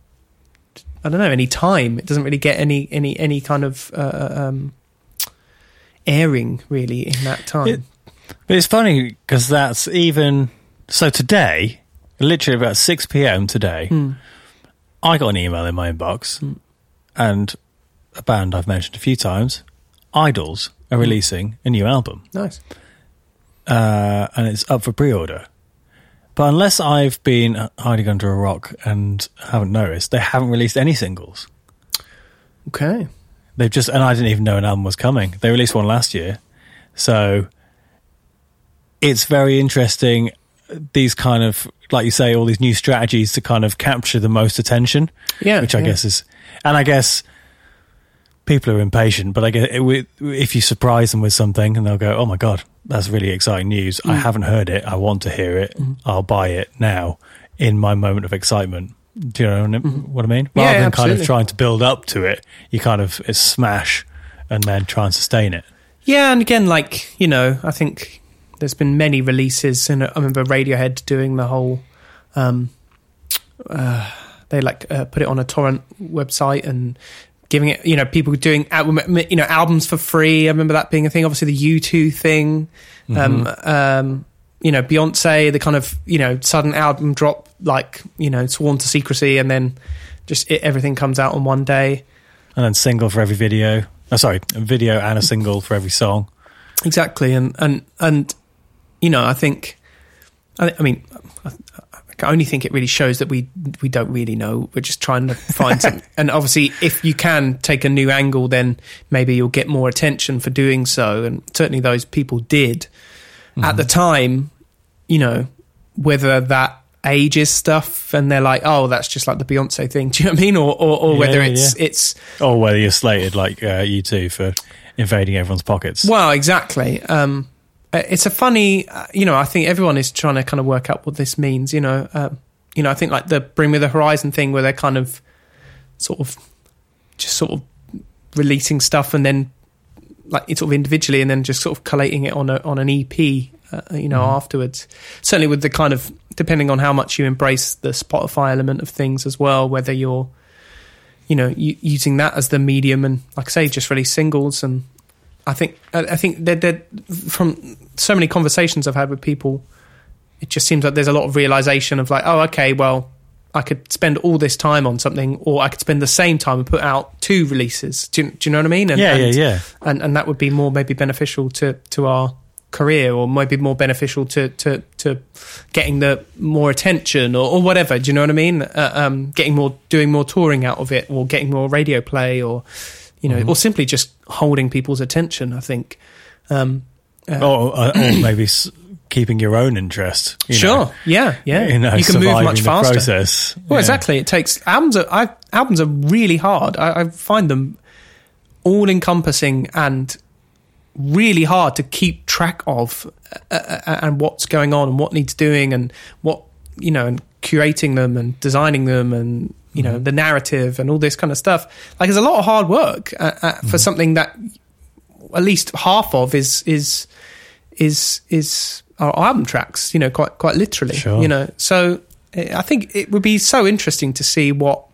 I don't know, any time. It doesn't really get any any any kind of uh, um, airing, really, in that time. It- But it's funny because that's even so today, literally about six p.m. today, Mm. I got an email in my inbox, Mm. and a band I've mentioned a few times, Idols, are releasing a new album, Nice. uh, and it's up for pre-order. But unless I've been hiding under a rock and haven't noticed, they haven't released any singles. Okay. They've just, and I didn't even know an album was coming. They released one last year, so it's very interesting. These kind of, like you say, all these new strategies to kind of capture the most attention, Yeah. which I yeah. guess is, and I guess people are impatient, but I guess it, if you surprise them with something and they'll go, "Oh my god, that's really exciting news! Mm. I haven't heard it. I want to hear it. Mm. I'll buy it now." In my moment of excitement, do you know Mm. what I mean? Yeah, Rather than kind of absolutely. trying to build up to it, you kind of it's smash and then try and sustain it. Yeah, and again, like, you know, I think there's been many releases, and I remember Radiohead doing the whole, um, uh, they like uh, put it on a torrent website and giving it, you know, people doing album, you know, albums for free. I remember that being a thing. Obviously, the U two thing, um, um, you know, Beyonce, the kind of, you know, sudden album drop, like, you know, sworn to secrecy, and then just it, everything comes out on one day. And then single for every video. Oh, sorry, a video and a single for every song. Exactly, and and and you know, I think, I, I mean, I, I only think it really shows that we we don't really know. We're just trying to find something, and obviously, if you can take a new angle, then maybe you'll get more attention for doing so. And certainly, those people did Mm-hmm. at the time. You know, whether that ages stuff, and they're like, oh, that's just like the Beyonce thing. Do you know what I mean? Or or, or Yeah, whether yeah, it's yeah. it's Or whether you're slated like uh, you two for invading everyone's pockets. Well, exactly. Um, it's a funny, uh, you know, I think everyone is trying to kind of work out what this means, you know. Um, you know, I think like the Bring Me the Horizon thing, where they're kind of sort of just sort of releasing stuff and then like it's sort of individually, and then just sort of collating it on a, on an E P, uh, you know, Mhm. afterwards. Certainly with the kind of, depending on how much you embrace the Spotify element of things as well, whether you're, you know, u- using that as the medium, and like I say, just release singles. And I think I, I think that that from so many conversations I've had with people, it just seems like there's a lot of realization of like, oh, okay, well, I could spend all this time on something, or I could spend the same time and put out two releases. Do you, do you know what I mean? And, yeah, and, yeah, yeah. And and that would be more maybe beneficial to to our career, or maybe more beneficial to to to getting the more attention, or, or whatever. Do you know what I mean? Uh, um, getting more, doing more touring out of it, or getting more radio play, or you know, Mhm. or simply just holding people's attention. I think. Um, uh, Or, uh, or maybe s- keeping your own interest. You sure. know, yeah. Yeah. You, know, you can move surviving much the faster. Process. Well, Yeah. exactly. It takes albums. Are I, albums are really hard. I, I find them all encompassing and really hard to keep track of, uh, uh, and what's going on and what needs doing, and what, you know, and curating them and designing them, and you know, Mhm. the narrative and all this kind of stuff. Like, there's a lot of hard work uh, uh, for Mhm. something that at least half of is is is is our album tracks. You know, quite quite literally. Sure. You know, so I think it would be so interesting to see what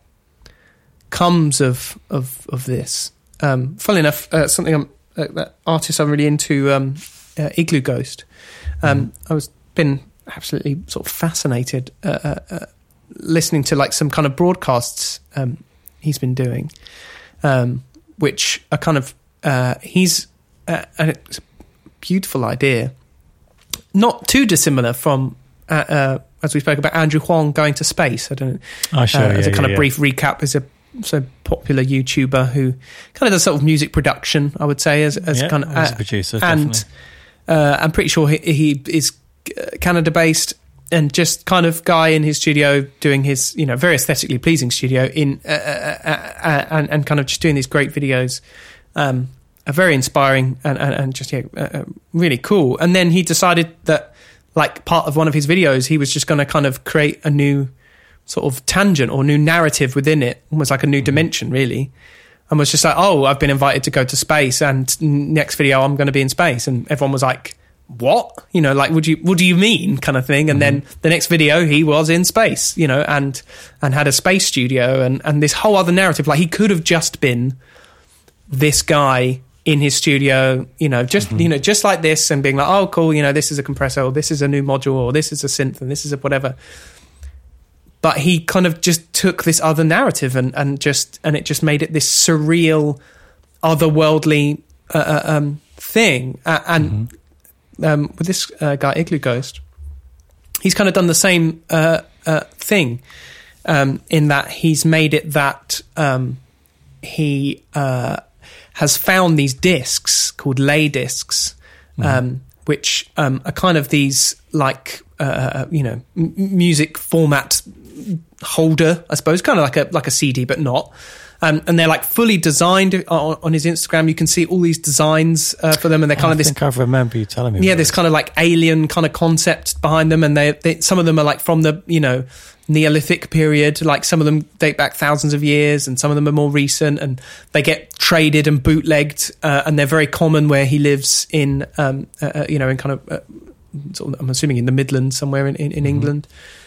comes of of of this. Um, funnily enough, uh, something I'm, uh, that artist I'm really into, um, uh, Igloo Ghost. Um, I was been absolutely sort of fascinated uh, uh, uh, listening to like some kind of broadcasts um, he's been doing, um, which are kind of uh, he's uh, and it's a beautiful idea, not too dissimilar from uh, uh, as we spoke about Andrew Huang going to space. I don't know. Oh, sure, uh, yeah, as a kind yeah, of brief yeah. recap, is a so popular YouTuber who kind of does sort of music production, I would say, as, as Yeah, kind of as a producer, and definitely. uh, I'm pretty sure he, he is Canada based and just kind of guy in his studio doing his, you know, very aesthetically pleasing studio in uh, uh, uh, uh, and, and kind of just doing these great videos. Um, are very inspiring and, and, and just yeah, uh, really cool. And then he decided that, like, part of one of his videos, he was just going to kind of create a new sort of tangent or new narrative within it, almost like a new mm-hmm. dimension, really. And was just like, oh, I've been invited to go to space, and next video I'm going to be in space. And everyone was like, what? You know, like, would you, what do you mean, kind of thing? And mm-hmm. then the next video he was in space, you know, and and had a space studio and, and this whole other narrative. Like, he could have just been this guy in his studio, you know, just, mm-hmm. you know, just like this, and being like, oh, cool, you know, this is a compressor, or this is a new module, or this is a synth, and this is a whatever. But he kind of just took this other narrative and, and just, and it just made it this surreal, otherworldly uh, um, thing. Uh, and mm-hmm. um, with this uh, guy, Igloo Ghost, he's kind of done the same uh, uh, thing um, in that he's made it that um, he uh, has found these discs called lay discs, mm-hmm. um, which um, are kind of these like, uh, you know, m- music format holder, I suppose, kind of like a like a C D, but not. Um, and they're like fully designed on, on his Instagram. You can see all these designs uh, for them, and they're kind I of this. I think I remember you telling me. Yeah, about this it. kind of like alien kind of concept behind them, and they, they some of them are like from the you know Neolithic period. Like some of them date back thousands of years, and some of them are more recent, and they get traded and bootlegged, uh, and they're very common where he lives in, um, uh, you know, in kind of, uh, sort of, I'm assuming in the Midlands somewhere in in, in mm-hmm. England.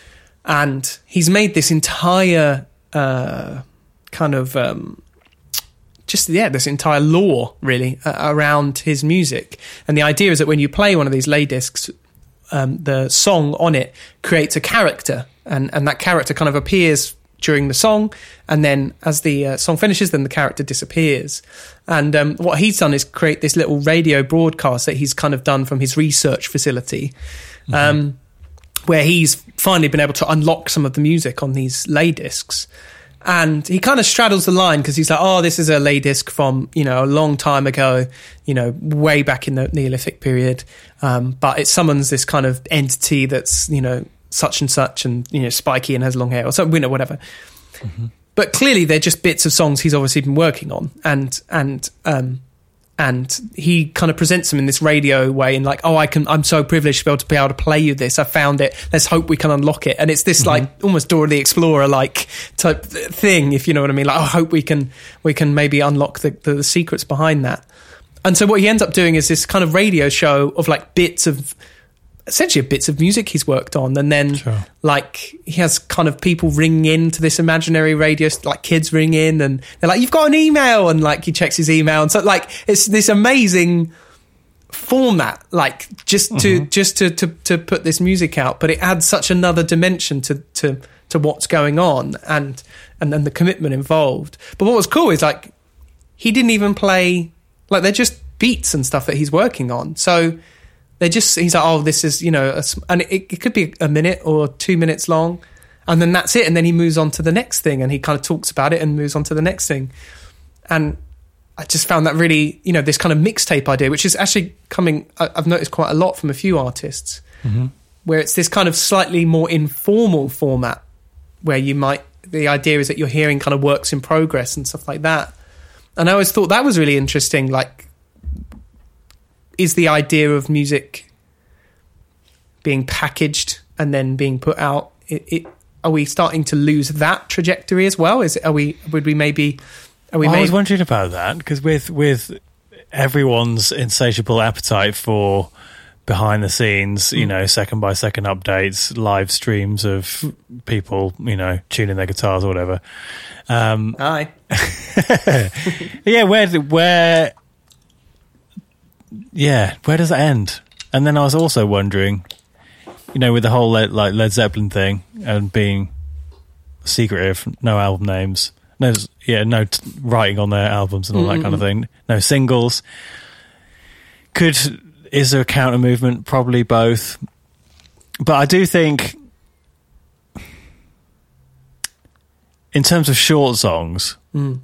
And he's made this entire uh, kind of um, just, yeah, this entire lore, really, uh, around his music. And the idea is that when you play one of these lay discs, um, the song on it creates a character. And, and that character kind of appears during the song. And then as the uh, song finishes, then the character disappears. And um, what he's done is create this little radio broadcast that he's kind of done from his research facility. Mm-hmm. Um where he's finally been able to unlock some of the music on these lay discs. And he kind of straddles the line because he's like, oh, this is a lay disc from, you know, a long time ago, you know, way back in the Neolithic period. Um, but it summons this kind of entity that's, you know, such and such and, you know, spiky and has long hair or something, you know, whatever. Mm-hmm. But clearly they're just bits of songs he's obviously been working on. And, and, um, And he kind of presents them in this radio way, and like, oh, I can, I'm so privileged to be able to be able to play you this. I found it. Let's hope we can unlock it. And it's this mm-hmm. like almost Dora the Explorer like type thing, if you know what I mean. Like, oh, I hope we can, we can maybe unlock the, the, the secrets behind that. And so what he ends up doing is this kind of radio show of like bits of, essentially bits of music he's worked on, and then sure. like he has kind of people ring in to this imaginary radio, like kids ring in and they're like, you've got an email, and like he checks his email, and so like it's this amazing format, like just to mm-hmm. just to, to to put this music out, but it adds such another dimension to to to what's going on and and then the commitment involved. But what was cool is like he didn't even play, like they're just beats and stuff that he's working on, so they just, he's like, oh, this is, you know, a, and it, it could be a minute or two minutes long, and then that's it. And then he moves on to the next thing, and he kind of talks about it and moves on to the next thing. And I just found that really, you know, this kind of mixtape idea, which is actually coming, I've noticed quite a lot from a few artists, mm-hmm. where it's this kind of slightly more informal format, where you might, the idea is that you're hearing kind of works in progress and stuff like that. And I always thought that was really interesting, like, is the idea of music being packaged and then being put out, it, it, are we starting to lose that trajectory as well? Is it, are we, would we maybe, are we well, maybe... I was wondering about that, because with, with everyone's insatiable appetite for behind the scenes, mm. you know, second by second updates, live streams of people, you know, tuning their guitars or whatever. Um, Aye. yeah, where, where, Yeah, where does that end? And then I was also wondering, you know, with the whole Led, like Led Zeppelin thing and being secretive, no album names, no, yeah, no t- writing on their albums and all mm-hmm. that kind of thing, no singles. Could is there a counter movement? Probably both, but I do think, in terms of short songs, mm.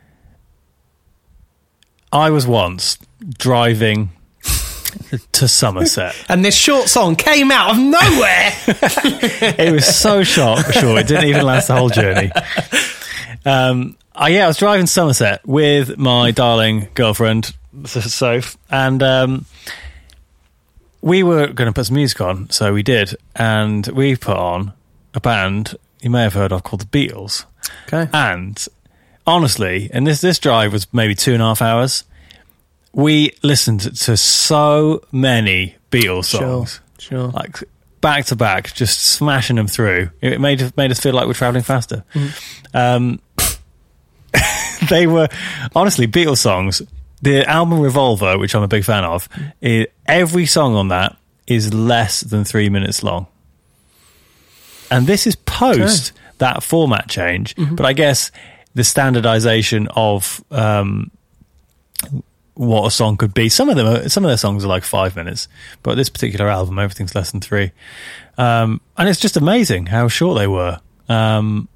I was once driving to Somerset. And this short song came out of nowhere. It was so short, short, it didn't even last the whole journey. Um, I, yeah, I was driving to Somerset with my darling girlfriend, Soph, and um, we were going to put some music on, so we did. And we put on a band you may have heard of called the Beatles. Okay. And honestly, and this, this drive was maybe two and a half hours, we listened to so many Beatles songs, sure, sure. like back to back, just smashing them through. It made made us feel like we're traveling faster. Mm. Um, they were honestly Beatles songs. The album Revolver, which I'm a big fan of, it, every song on that is less than three minutes long, and this is post okay. that format change. Mm-hmm. But I guess the standardization of um, what a song could be. Some of them, are, some of their songs are like five minutes, but this particular album, everything's less than three. Um, and it's just amazing how short they were. Um,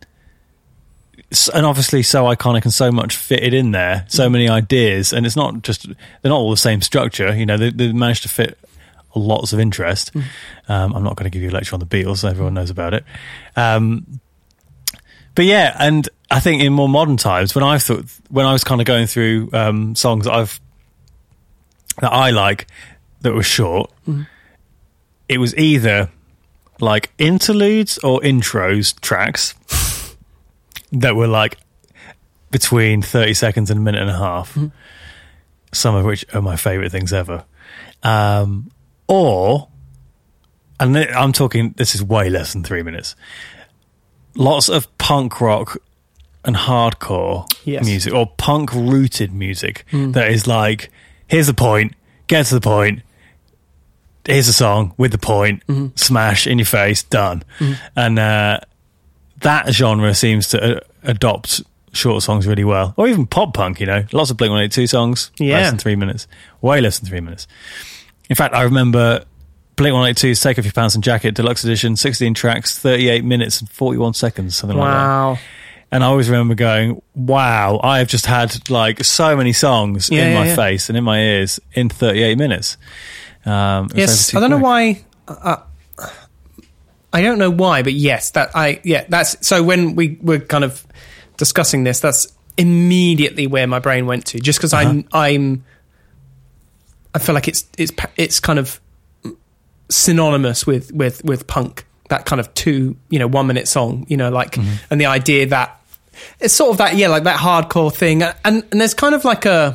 and obviously so iconic and so much fitted in there, so many ideas. And it's not just, they're not all the same structure. You know, they, they managed to fit lots of interest. Mm. Um, I'm not going to give you a lecture on the Beatles, everyone knows about it. Um, but yeah, and I think in more modern times, when I thought, when I was kind of going through um, songs that I've that I like that were short, mm. it was either like interludes or intros tracks that were like between thirty seconds and a minute and a half. Mm. Some of which are my favourite things ever. Um, or, and I'm talking, this is way less than three minutes. Lots of punk rock and hardcore yes. music, or punk rooted music mm. that is like, here's the point, get to the point, here's a song with the point, mm-hmm. smash in your face, done. Mm. And uh, that genre seems to uh, adopt short songs really well, or even pop punk. You know, lots of Blink one eighty-two songs, yeah. less than three minutes, way less than three minutes. In fact, I remember Blink one eighty-two's Take Off Your Pants and Jacket Deluxe Edition, sixteen tracks, thirty-eight minutes and forty-one seconds, something wow. like that. Wow. And I always remember going, wow, I have just had like so many songs yeah, in yeah, my yeah. face and in my ears in thirty-eight minutes. Um, yes, I don't quick. know why. Uh, I don't know why, but yes, that I yeah, that's so when we were kind of discussing this, that's immediately where my brain went to, just because uh-huh. I'm I'm I feel like it's it's it's kind of synonymous with with with punk, that kind of two you know one minute song, you know like mm-hmm. and the idea that it's sort of that yeah like that hardcore thing, and and there's kind of like a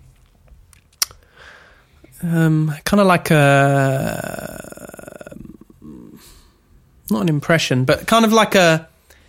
um kind of like a not an impression, but kind of like a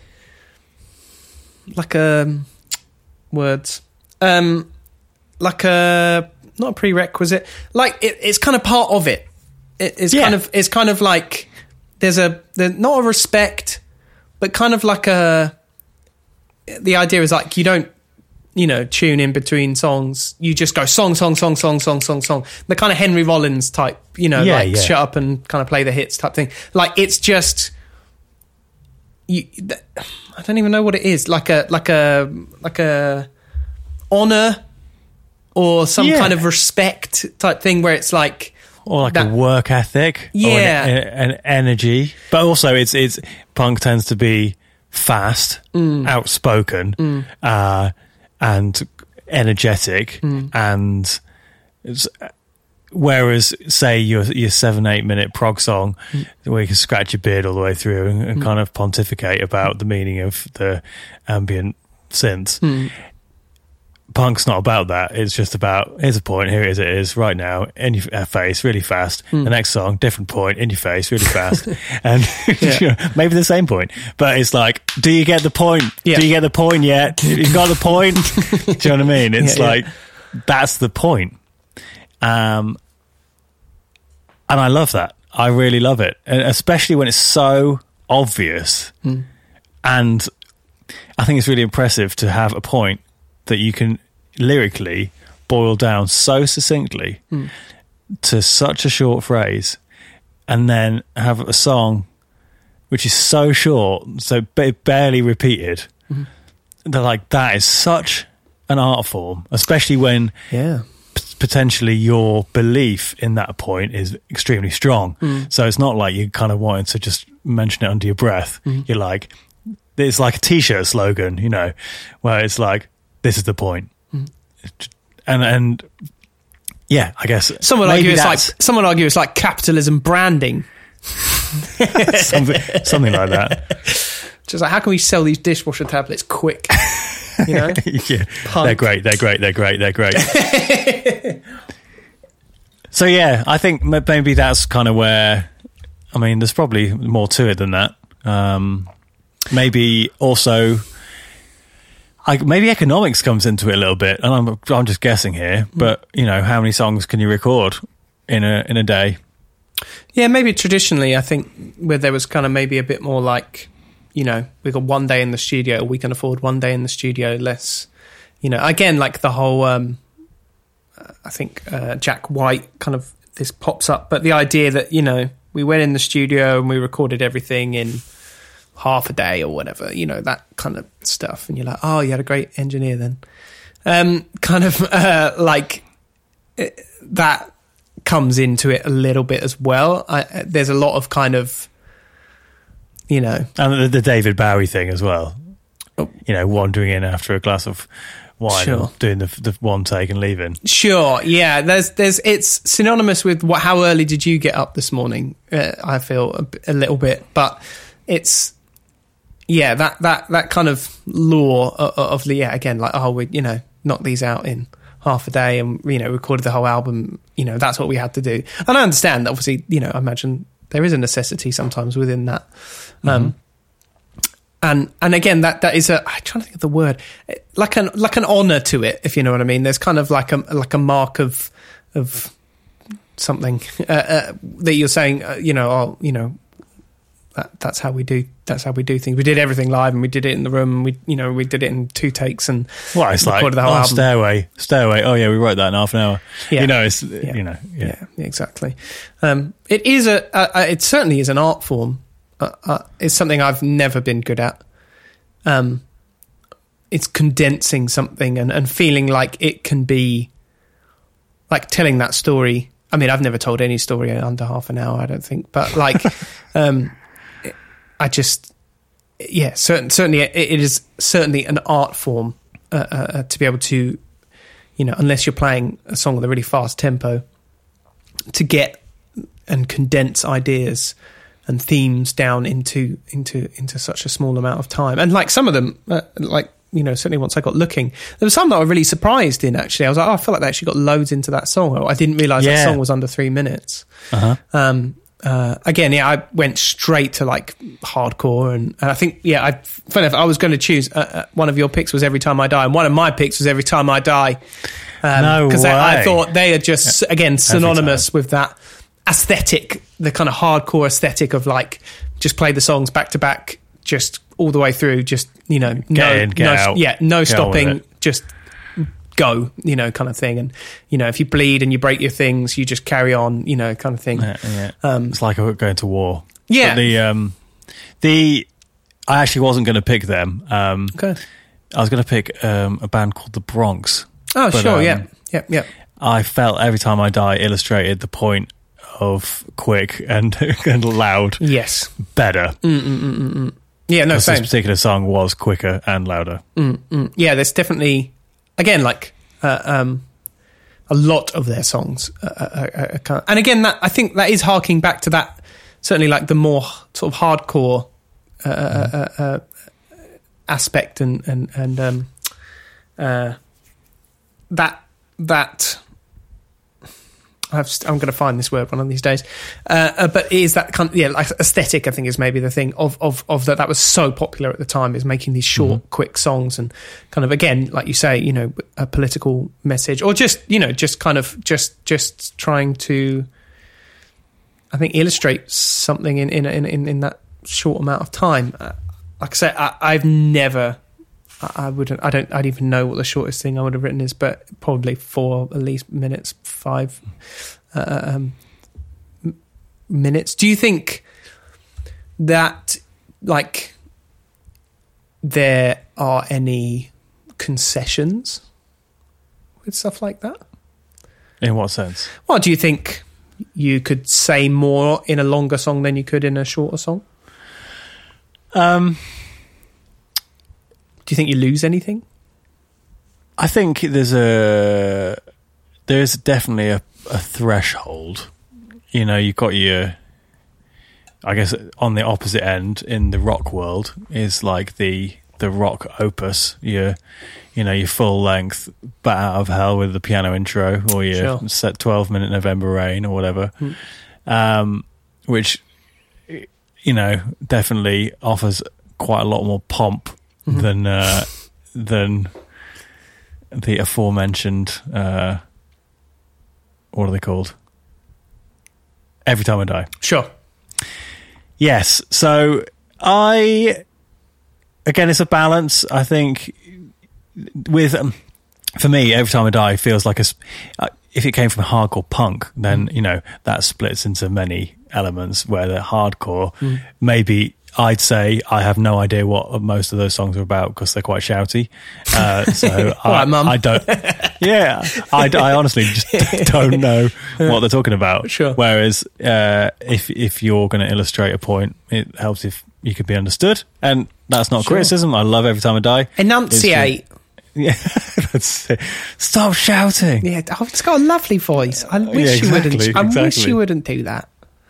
like a words um like a not a prerequisite, like it, it's kind of part of it. It, it's yeah. kind of it's kind of like there's a there's not a respect, but kind of like a the idea is like you don't you know tune in between songs, you just go song song song song song song song, the kind of Henry Rollins type, you know yeah, like yeah. shut up and kind of play the hits type thing. Like it's just you, I don't even know what it is, like a like a like a honor or some yeah. kind of respect type thing where it's like, or like that, a work ethic, yeah, or an, an energy. But also, it's it's punk tends to be fast, mm. outspoken, mm. uh, and energetic, mm. and it's, whereas, say your your seven eight minute prog song, mm. where you can scratch your beard all the way through and, and mm. kind of pontificate about the meaning of the ambient synths. Mm. Punk's not about that. It's just about, here's a point, here it is, it is, right now, in your face, really fast. Mm. The next song, different point, in your face, really fast. And yeah. you know, maybe the same point. But it's like, do you get the point? Yeah. Do you get the point yet? You've got the point? Do you know what I mean? It's yeah, like, yeah. that's the point. Um, and I love that. I really love it, and especially when it's so obvious. Mm. And I think it's really impressive to have a point that you can lyrically boil down so succinctly mm. to such a short phrase, and then have a song which is so short, so ba- barely repeated. Mm. They're like, that is such an art form, especially when yeah. p- potentially your belief in that point is extremely strong. Mm. So it's not like you kind of wanted to just mention it under your breath. Mm. You're like, it's like a t-shirt slogan, you know, where it's like, this is the point. Mm. And, and yeah, I guess someone maybe argue it's like that's- someone argue it's like capitalism branding. something, something like that. Just like, how can we sell these dishwasher tablets quick? You know, yeah, Punk. they're great. They're great. They're great. They're great. So yeah, I think m- maybe that's kind of where. I mean, there's probably more to it than that. Um, maybe also, I, maybe economics comes into it a little bit, and I'm I'm just guessing here. But you know, how many songs can you record in a in a day? Yeah, maybe traditionally, I think where there was kind of maybe a bit more like, you know, we got one day in the studio, we can afford one day in the studio, less, you know, again, like the whole, um, I think uh, Jack White kind of, this pops up, but the idea that, you know, we went in the studio and we recorded everything in half a day or whatever, you know, that kind of stuff. And you're like, oh, you had a great engineer then. Um, kind of uh, like it, that comes into it a little bit as well. I, there's a lot of kind of, you know, And the, the David Bowie thing as well. Oh. You know, wandering in after a glass of wine, Sure. and doing the, the one take and leaving. sure, yeah. There's, there's, it's synonymous with what? How early did you get up this morning? Uh, I feel a, b- a little bit, but it's, yeah, that that that kind of law of, of the yeah, again, like, oh, we, you know, knock these out in half a day, and you know, recorded the whole album. You know, that's what we had to do. And I understand that, obviously, you know, I imagine there is a necessity sometimes within that. Um, and and again, that that is a, I'm trying to think of the word, like an like an honor to it, if you know what I mean. There's kind of like a like a mark of of something uh, uh, that you're saying, uh, you know, oh, you know, that that's how we do that's how we do things. We did everything live, and we did it in the room, and we you know we did it in two takes, and Well, it's like, recorded the whole oh, album. Stairway, Stairway. Oh yeah, we wrote that in half an hour. Yeah. You know, it's Yeah. you know, yeah. Yeah, exactly. Um, it is a, a, it certainly is an art form. Uh, uh, it's something I've never been good at. Um, it's condensing something and, and feeling like it can be, like telling that story. I mean, I've never told any story in under half an hour, I don't think, but like, um, I just, yeah, certain, certainly it, it is certainly an art form uh, uh, to be able to, you know, unless you're playing a song with a really fast tempo, to get and condense ideas and themes down into into into such a small amount of time. And like some of them, uh, like, you know, certainly once I got looking, there were some that I was really surprised in, actually. I was like, oh, I feel like they actually got loads into that song. I didn't realise Yeah. that song was under three minutes. Uh-huh. Um, uh, again, yeah, I went straight to like hardcore, and, and I think, yeah, I, funny enough, I was going to choose, uh, uh, one of your picks was Every Time I Die, and one of my picks was Every Time I Die. Um, No Because I, I way. thought they are just, again, synonymous time. with that aesthetic, the kind of hardcore aesthetic of like, just play the songs back to back, just all the way through, just, you know, Get no, in, get no, out. yeah, no Get on with stopping, it. just go, you know, kind of thing. And, you know, if you bleed and you break your things, you just carry on, you know, kind of thing. Yeah, yeah. Um, It's like going to war. Yeah. But the um, the I actually wasn't going to pick them. Um, Okay. I was going to pick um, a band called the Bronx. Oh, But, sure, um, yeah, yeah, yeah. I felt Every Time I Die illustrated the point of quick and, and loud Yes. better. Yeah, no, Because same. this particular song was quicker and louder. Mm, yeah, there's definitely, again, like uh, um, a lot of their songs. Uh, uh, uh, uh, kind of, and again, that I think that is harking back to that, certainly like the more sort of hardcore uh, uh, uh, uh, aspect, and and and um, uh, that that. I've st- I'm going to find this word one of these days, uh, uh, but it is that kind of, yeah, like aesthetic, I think, is maybe the thing of of of that that was so popular at the time, is making these short, Mm-hmm. quick songs, and kind of, again, like you say, you know, a political message, or just, you know, just kind of just just trying to I think illustrates something in in in in, in that short amount of time. Uh, like I said, I, I've never. I, I wouldn't. I don't. I don't even know what the shortest thing I would have written is, but probably four at least minutes, five uh, um, m- minutes. Do you think that like there are any concessions with stuff like that? In what sense? Well, do you think you could say more in a longer song than you could in a shorter song? Um, do you think you lose anything? I think there's a there's definitely a, a threshold. You know, you've got your, I guess on the opposite end in the rock world is like the the rock opus, your you know your full length Bat Out of Hell with the piano intro, or your Sure. set twelve minute November Rain or whatever, mm. um, which you know definitely offers quite a lot more pomp mm-hmm. than uh, than the aforementioned. Uh, what are they called? Every Time I Die. Sure. Yes. So I. Again, it's a balance. I think with um, for me, Every Time I Die feels like a. Uh, if it came from hardcore punk, then you know that splits into many elements. Where the hardcore, mm. maybe I'd say I have no idea what most of those songs are about because they're quite shouty. Uh, so I, right, Mum. I don't. Yeah, I, I honestly just don't know what they're talking about. Sure. Whereas uh, if if you're going to illustrate a point, it helps if you could be understood, and that's not Sure. criticism. I love Every Time I Die. Enunciate. Yeah, that's it. Stop shouting. Yeah, oh, it's got a lovely voice. I wish yeah, exactly, you wouldn't. I exactly. wish you wouldn't do that.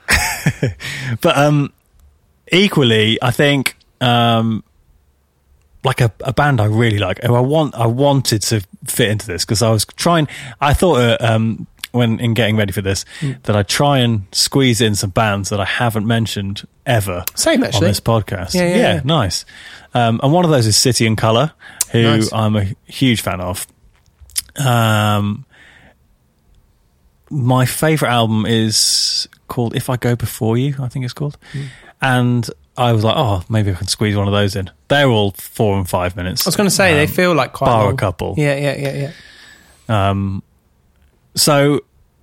But um, equally, I think um, like a, a band I really like, who I want, I wanted to fit into this because I was trying. I thought uh, um, when in getting ready for this mm. that I'd try and squeeze in some bands that I haven't mentioned ever. Same actually on this podcast. Yeah, yeah, yeah, yeah. Nice. Um, and one of those is City and Colour, who Nice. I'm a huge fan of. Um, my favourite album is called If I Go Before You, I think it's called. Mm. And I was like, oh, maybe I can squeeze one of those in. They're all four and five minutes. I was going to say, um, they feel like quite bar long. a couple. Yeah, yeah, yeah, yeah. Um, so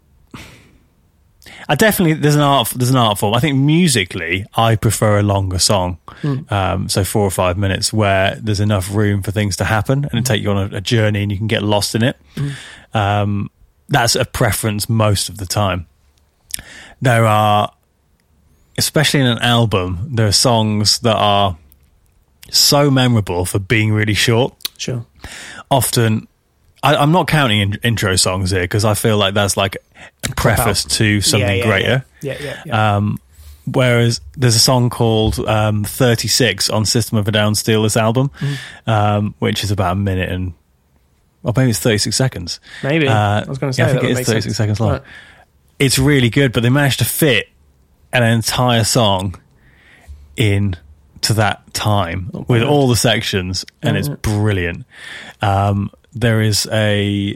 I definitely there's an art there's an art form. I think musically, I prefer a longer song, mm. um, so four or five minutes, where there's enough room for things to happen and mm. take you on a, a journey, and you can get lost in it. Mm. Um, that's a preference most of the time. There are, especially in an album, there are songs that are so memorable for being really short. Sure. Often, I, I'm not counting in, intro songs here because I feel like that's like a preface to something yeah, yeah, greater. Yeah, yeah, yeah. yeah. Um, whereas there's a song called um, thirty-six on System of a Down Steal This album, mm. um, which is about a minute and, or maybe it's thirty-six seconds. Maybe. Uh, I was going to say yeah, I think that it is thirty-six sense. seconds long. Right. It's really good, but they managed to fit an entire song in to that time oh, with God. all the sections, and mm-hmm. it's brilliant. Um, there is a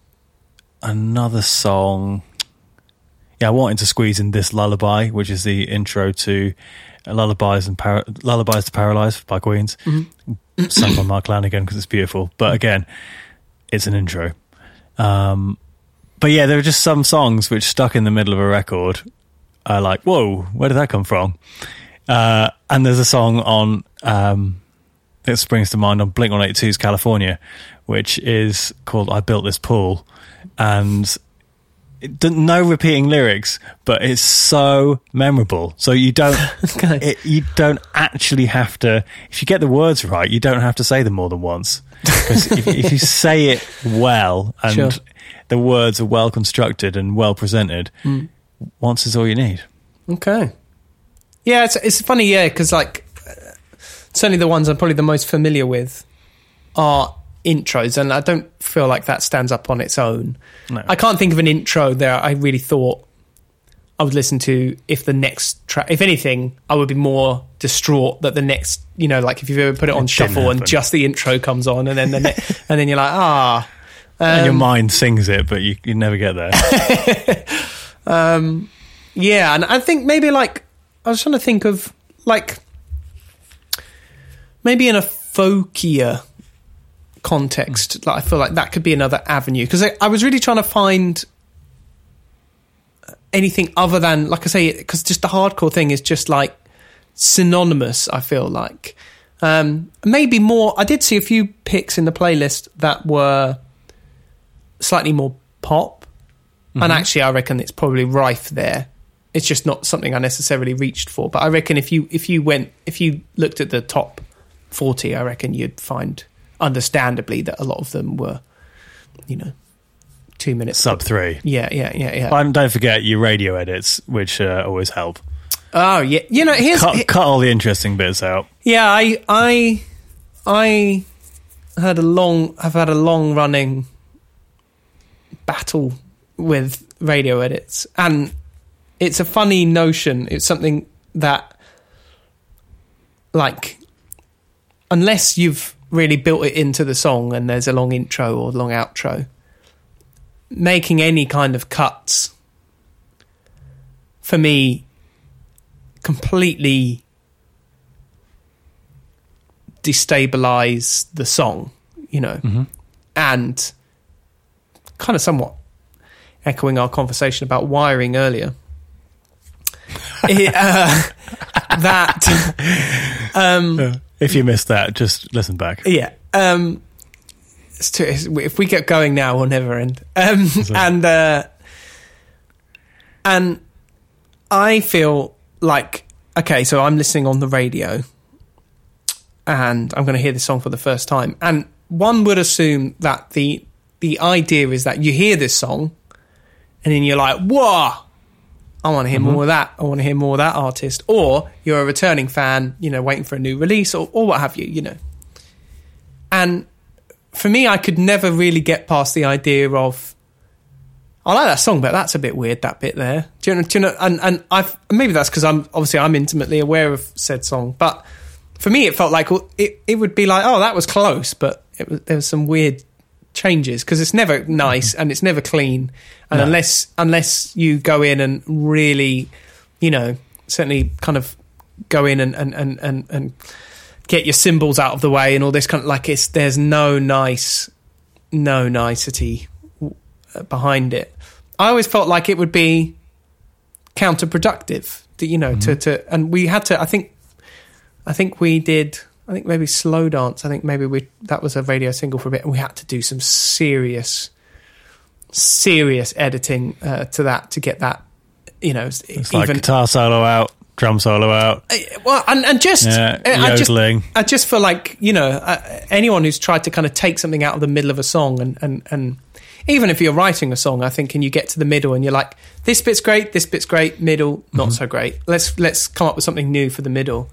another song. Yeah, I wanted to squeeze in This Lullaby, which is the intro to Lullabies and Par- Lullabies to Paralyze by Queens, mm-hmm. sung by Mark Lanigan because it's beautiful. But again, it's an intro. Um, but yeah, there are just some songs which stuck in the middle of a record are like, whoa, where did that come from? Uh, and there's a song on um, that springs to mind on Blink one eighty-two's California, which is called I Built This Pool. And it, no repeating lyrics, but it's so memorable. So you don't okay. it, you don't actually have to, if you get the words right, you don't have to say them more than once. Because if, if you say it well and sure. the words are well constructed and well presented, mm. once is all you need. Okay. Yeah, it's it's funny, yeah, because like uh, certainly the ones I'm probably the most familiar with are intros, and I don't feel like that stands up on its own. No. I can't think of an intro there I really thought I would listen to if the next track, if anything, I would be more distraught that the next, you know, like if you've ever put it on it shuffle and just the intro comes on, and then the ne- and then you're like, ah, um, and your mind sings it, but you you never get there. um, Yeah, and I think maybe like I was trying to think of like maybe in a folkier context, like I feel like that could be another avenue, because I, I was really trying to find anything other than, like I say, because just the hardcore thing is just like synonymous, I feel like. Um, maybe more, I did see a few picks in the playlist that were slightly more pop, mm-hmm. and actually I reckon it's probably rife there. It's just not something I necessarily reached for, but I reckon if you if you went if you looked at the top forty, I reckon you'd find, understandably, that a lot of them were, you know, two minutes sub three. Yeah, yeah, yeah, yeah. And don't forget your radio edits, which uh, always help. Oh yeah, you know, here's cut, here, cut all the interesting bits out. Yeah, I I I had a long I've had a long running battle with radio edits, and it's a funny notion. It's something that, like, unless you've really built it into the song and there's a long intro or long outro, making any kind of cuts, for me, completely destabilize the song, you know, mm-hmm. and kind of somewhat echoing our conversation about wiring earlier. It, uh, that um, if you missed that, just listen back. Yeah, um, it's too, it's, if we get going now, we'll never end. Um, and uh, and I feel like, okay, so I'm listening on the radio, and I'm going to hear this song for the first time, and one would assume that the the idea is that you hear this song, and then you're like, whoa, I want to hear mm-hmm. more of that. I want to hear more of that artist. Or you're a returning fan, you know, waiting for a new release, or, or what have you, you know. And for me, I could never really get past the idea of, I like that song, but that's a bit weird, that bit there. Do you know? Do you know and and I've maybe that's because I'm obviously I'm intimately aware of said song, but for me, it felt like it it would be like, oh, that was close, but it was, there was some weird changes, because it's never nice and it's never clean, and no. unless unless you go in and really, you know, certainly kind of go in and and and and, and get your cymbals out of the way and all this kind of, like, it's there's no nice no nicety behind it. I always felt like it would be counterproductive, you know, mm-hmm. to to and we had to I think I think we did I think maybe Slow Dance. I think maybe we that was a radio single for a bit, and we had to do some serious, serious editing uh, to that to get that, you know, it's even like guitar solo out, drum solo out. Uh, well, and, and just yeah, I just yodeling. I just feel like, you know, uh, anyone who's tried to kind of take something out of the middle of a song, and and and even if you're writing a song, I think, and you get to the middle and you're like, this bit's great, this bit's great, middle not mm-hmm. so great. Let's let's come up with something new for the middle.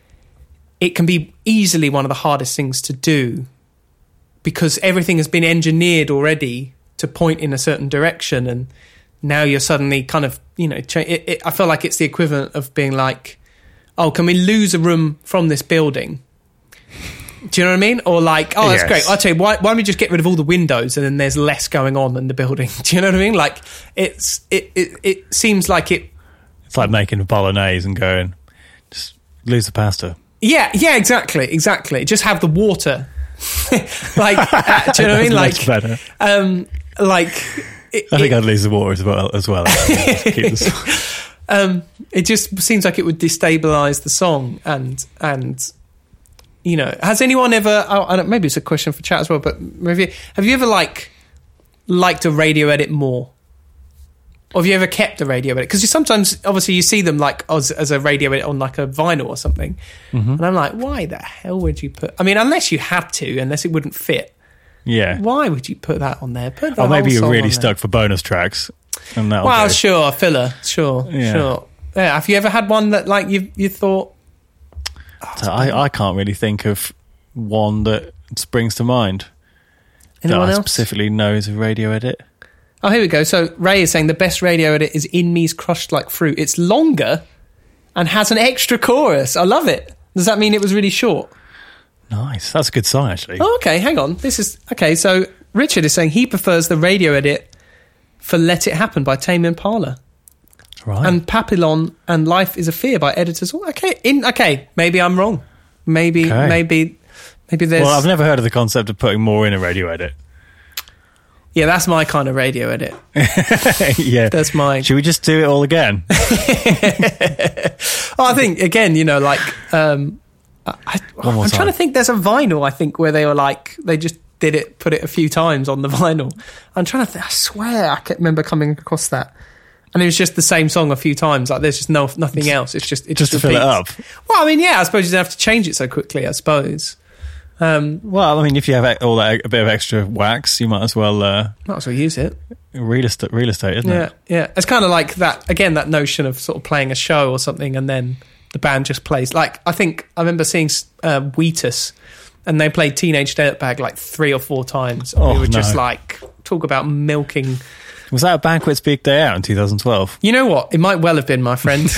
It can be easily one of the hardest things to do, because everything has been engineered already to point in a certain direction, and now you're suddenly kind of, you know, cha- it, it, I feel like it's the equivalent of being like, oh, can we lose a room from this building? Do you know what I mean? Or like, oh, that's yes. great. I'll tell you, why, why don't we just get rid of all the windows, and then there's less going on in the building? Do you know what I mean? Like, it's it it, it seems like it... It's like making a bolognese and going, just lose the pasta. Yeah, yeah, exactly, exactly. Just have the water, like, uh, do you know what I mean? Like, better. Um, like, it, I think it, I'd lose the water as well. As well. Keep this. Um, it just seems like it would destabilize the song, and and you know, has anyone ever? Oh, I don't, maybe it's a question for chat as well. But maybe have you ever like liked a radio edit more? Or have you ever kept a radio edit? Because you sometimes, obviously, you see them like as, as a radio edit on like a vinyl or something. Mm-hmm. And I'm like, why the hell would you put... I mean, unless you had to, unless it wouldn't fit. Yeah. Why would you put that on there? Put the or maybe whole you're really stuck there. For bonus tracks. And well, go. sure, filler. Sure, yeah. sure. Yeah, have you ever had one that like you you thought... Oh, so I, I can't really think of one that springs to mind. Anyone that I else? specifically know is a radio edit. Oh, here we go. So Ray is saying the best radio edit is In Me's Crushed Like Fruit. It's longer and has an extra chorus. I love it. Does that mean it was really short? Nice. That's a good song, actually. Oh, okay. Hang on. This is... Okay, so Richard is saying he prefers the radio edit for Let It Happen by Tame Impala. Right. And Papillon and Life is a Fear by Editors. Oh, okay, in okay, maybe I'm wrong. Maybe, Okay. maybe, maybe there's. Well, I've never heard of the concept of putting more in a radio edit. Yeah, that's my kind of radio edit. Yeah. That's my. Should we just do it all again? Oh, I think again, you know, like um, I, I, One more I'm time. trying to think. There's a vinyl, I think, where they were like they just did it, put it a few times on the vinyl. I'm trying to. Th- I swear, I can't remember coming across that, and it was just the same song a few times. Like there's just no nothing else. It's just it Just just, to fill it up. repeats. Well, I mean, yeah, I suppose you don't have to change it so quickly. I suppose. Um, Well, I mean, if you have all that a bit of extra wax, you might as well uh, might as well use it. real estate, real estate, isn't Yeah, it? yeah. It's kind of like that again. That notion of sort of playing a show or something, and then the band just plays. Like I think I remember seeing uh, Wheatus, and they played Teenage Dirtbag like three or four times. And Oh, we were just no. like talk about milking. Was that a Banquet's Big Day Out in two thousand twelve? You know what? It might well have been, my friend.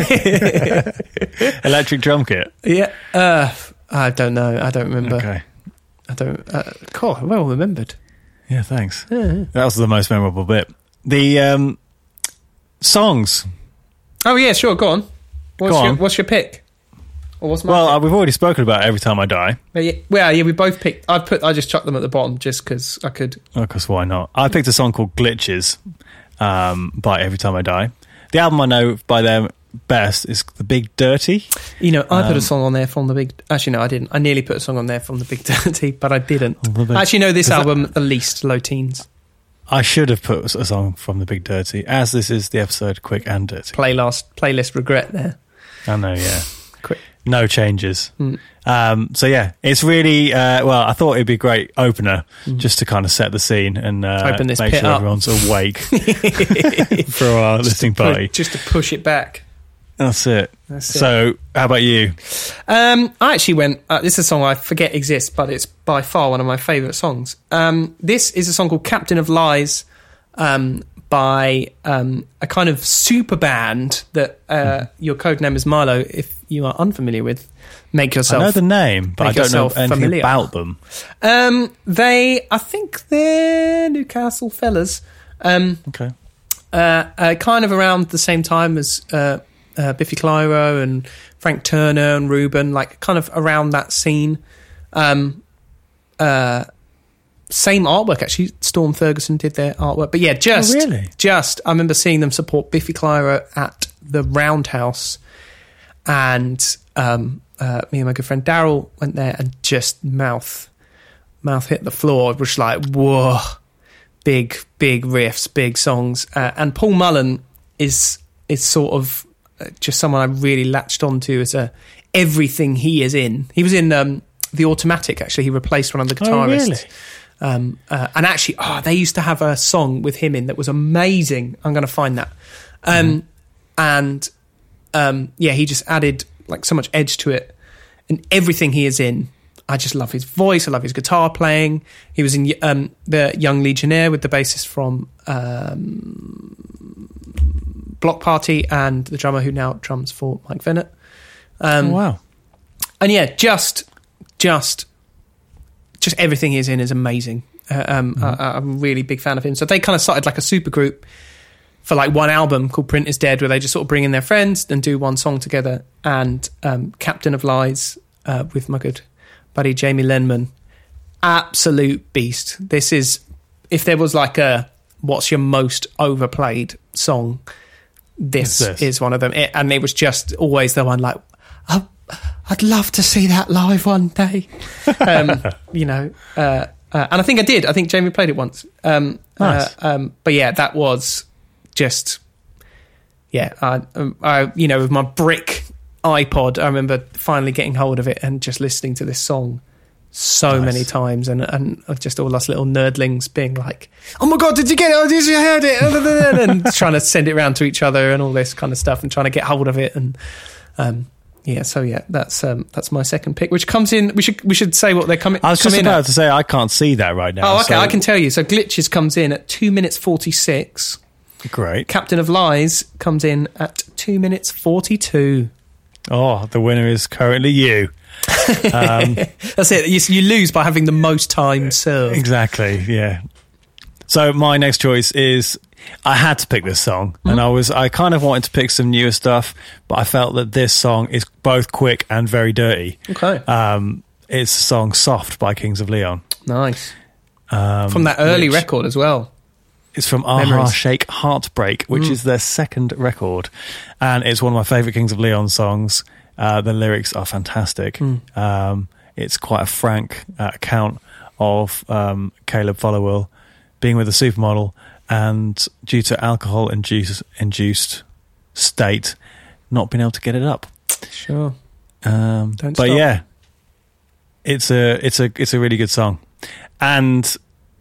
Electric drum kit. Yeah. Uh, I don't know. I don't remember. Okay. I don't. Uh, God, well remembered. Yeah, thanks. Yeah. That was the most memorable bit. The um, songs. Oh yeah, sure. Go on. What's Go your on. What's your pick? Or what's my Well, pick? uh, we've already spoken about Every Time I Die. Well, yeah, well, yeah, we both picked. I put. I just chucked them at the bottom just because I could. Because why not? I picked a song called Glitches um, by Every Time I Die. The album I know by them best is The Big Dirty. You know, I put Um, a song on there from the big. Actually, no, I didn't. I nearly put a song on there from the Big Dirty, but I didn't. Oh, the big- Actually, no, this Is that- album the least low teens I should have put a song from The Big Dirty, as this is the episode Quick and Dirty. playlist playlist regret there. I know, yeah. Quick. No changes. Mm. Um, so yeah, it's really uh, well. I thought it'd be a great opener Mm. just to kind of set the scene and uh, Open this make pit sure up. everyone's awake for our listening party. Just to push it back. That's it. That's it. So, how about you? Um, I actually went. Uh, this is a song I forget exists, but it's by far one of my favourite songs. Um, this is a song called "Captain of Lies" um, by um, a kind of super band that uh, Mm-hmm. your code name is Milo. If you are unfamiliar with, make yourself. I know the name, but I make don't know yourself anything familiar. about them. Um, they, I think they're Newcastle fellas. Um, Okay. uh, uh, kind of around the same time as uh, uh, Biffy Clyro and Frank Turner and Ruben, like kind of around that scene. Um, uh, same artwork actually. Storm Ferguson did their artwork, but yeah, just Oh, really? just I remember seeing them support Biffy Clyro at the Roundhouse, and um, uh, me and my good friend Daryl went there and just mouth mouth hit the floor. It was like whoa. Big, big riffs, big songs, uh, and Paul Mullen is is sort of uh, just someone I really latched onto as a everything he is in. He was in um, The Automatic. Actually, he replaced one of the guitarists. Oh, really? Um, uh, and actually, oh, they used to have a song with him in that was amazing. I'm going to find that. Um, Mm-hmm. And um, yeah, he just added like so much edge to it, and everything he is in. I just love his voice. I love his guitar playing. He was in um, the Young Legionnaire with the bassist from um, Block Party and the drummer who now drums for Mike Vennett. Um, Oh, wow. And yeah, just, just, just everything he's in is amazing. Uh, um, Mm-hmm. I, I'm a really big fan of him. So they kind of started like a super group for like one album called Print Is Dead, where they just sort of bring in their friends and do one song together. And um, Captain of Lies uh, with my good buddy Jamie Lenman, absolute beast. This is, if there was like a what's your most overplayed song, this, It's this. is one of them. It, and it was just always the one like, oh, I'd love to see that live one day. Um, you know, uh, uh, and I think I did. I think Jamie played it once. Um, Nice. uh, um, but yeah, that was just, yeah, I, um, I, you know, with my brick iPod, I remember finally getting hold of it and just listening to this song so Nice. many times, and and just all us little nerdlings being like, "Oh my god, did you get it? Oh, did you heard it?" and trying to send it around to each other and all this kind of stuff, and trying to get hold of it. And um, yeah, so yeah, that's um, that's my second pick, which comes in. We should we should say what they're coming. I was come just in about at. to say I can't see that right now. Oh, okay, so- I can tell you. So Glitches comes in at two minutes forty six. Great. Captain of Lies comes in at two minutes forty two. Oh, the winner is currently you. Um, That's it. You, you lose by having the most time served. exactly, yeah. So my next choice is I had to pick this song, mm-hmm. and I was I kind of wanted to pick some newer stuff, but I felt that this song is both quick and very dirty. Okay. Um, it's the song "Soft" by Kings of Leon. Nice. Um, from that early record as well. It's from Aha Shake Heartbreak, which mm. is their second record, and it's one of my favourite Kings of Leon songs. Uh, the lyrics are fantastic. Mm. Um, it's quite a frank uh, account of um, Caleb Followill being with a supermodel, and due to alcohol-induced induced state, not being able to get it up. Sure. Um, Don't but stop. yeah, it's a it's a it's a really good song. And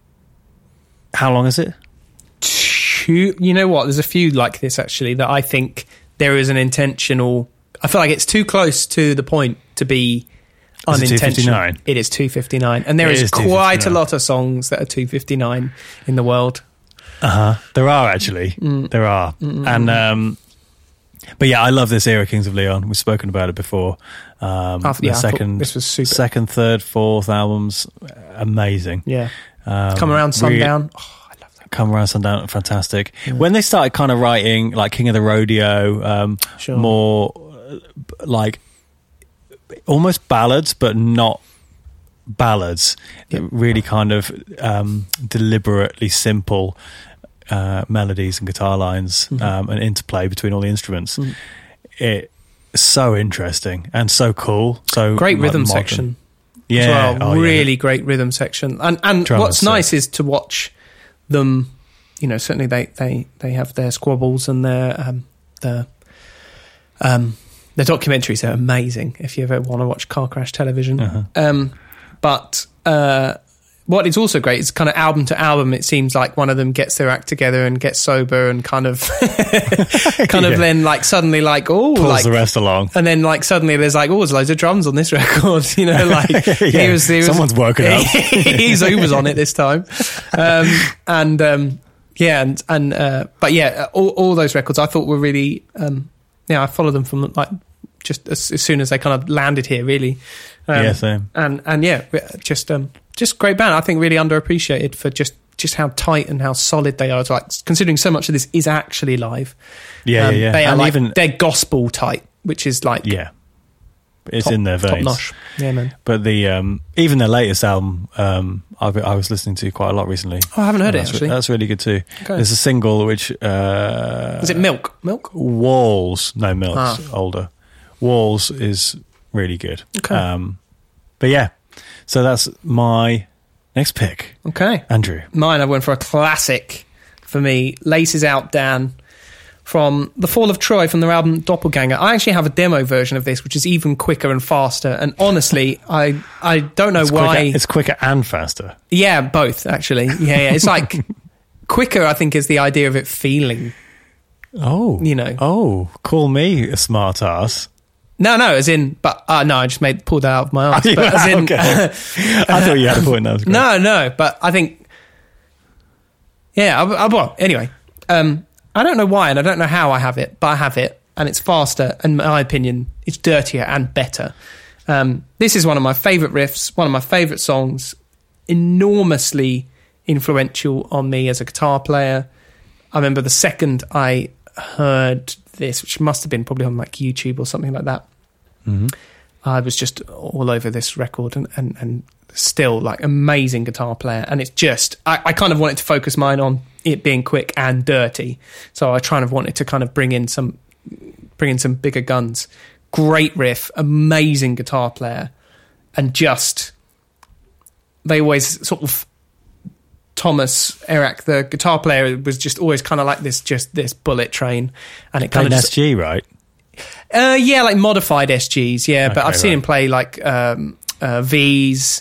how long is it? Two, you know what? There's a few like this actually that I think there is an intentional. I feel like it's too close to the point to be Is unintentional. it two fifty-nine? It is two fifty-nine, and there It is, is quite a two fifty-nine. lot of songs that are two fifty-nine in the world. Uh huh. There are actually. Mm. There are, Mm-mm. and um, but yeah, I love this era, Kings of Leon. We've spoken about it before. Um, After, the yeah, second, this was super. second, third, fourth albums, amazing. Yeah. Um, Come Around Sundown. Re- oh, I love that. Come Around Sundown, fantastic. Yeah. When they started kind of writing like King of the Rodeo, um, Sure. more uh, like almost ballads, but not ballads. Yep. Really kind of um, deliberately simple uh, melodies and guitar lines, mm-hmm. um, and interplay between all the instruments. Mm. It's so interesting and so cool. So great like, rhythm modern. section. Yeah, as well. oh, really yeah. great rhythm section. And and Drummer's what's sick. nice is to watch them. You know, certainly they they they have their squabbles and their um the um the documentaries are amazing if you ever want to watch car crash television. Uh-huh. Um, but uh, what is also great is kind of album to album. It seems like one of them gets their act together and gets sober and kind of kind Yeah. of then like suddenly like oh Pulls like the rest along. and then like suddenly there's like oh there's loads of drums on this record. You know, like Yeah. he was, he was Someone's woken up. he's Uber's on it this time, um, and um, yeah, and and uh, but yeah, all, all those records I thought were really um, yeah. I followed them from like just as, as soon as they kind of landed here, really. Um, Yeah, same. And and yeah, just um, just great band. I think really underappreciated for just just how tight and how solid they are. It's like considering so much of this is actually live. Yeah, um, yeah, yeah. They are And like even, they're gospel tight, which is like yeah, it's top, in their top veins. notch. Yeah, man. But the um, even their latest album, um, I, I was listening to quite a lot recently. Oh, I haven't heard it that's actually. Re- that's really good too. Okay. There's a single which uh, Is it Milk? Milk? Walls? No, Milk's Ah. older. Walls is really good. Okay. Um, but yeah, so that's my next pick. Okay. Andrew. Mine, I went for a classic for me. Laces Out, Dan, from The Fall of Troy from their album Doppelganger. I actually have a demo version of this, which is even quicker and faster. And honestly, I I don't know It's why. quicker, it's quicker and faster. Yeah, both, actually. Yeah, yeah. It's like quicker, I think, is the idea of it feeling. Oh. You know. Oh, call me a smart ass. No, no, as in, but uh, no, I just made pulled that out of my arse. Oh, But as in, okay. I thought you had a point. That was great. no, no, but I think, yeah, I, I, well, anyway, um, I don't know why and I don't know how I have it, but I have it, and it's faster, and in my opinion, it's dirtier and better. Um, this is one of my favourite riffs, one of my favourite songs, enormously influential on me as a guitar player. I remember the second I heard this, which must have been probably on like YouTube or something like that, Mm-hmm. I was just all over this record, and, and, and still like amazing guitar player. And it's just, I, I kind of wanted to focus mine on it being quick and dirty. So I kind of wanted to kind of bring in some, bring in some bigger guns. Great riff, amazing guitar player. And just, they always sort of, Thomas Eric, the guitar player, was just always kind of like this, just this bullet train. And it kind Playing of S G, right? Uh, yeah, like modified S Gs, yeah. But Okay, I've seen right. him play like um, uh, Vs.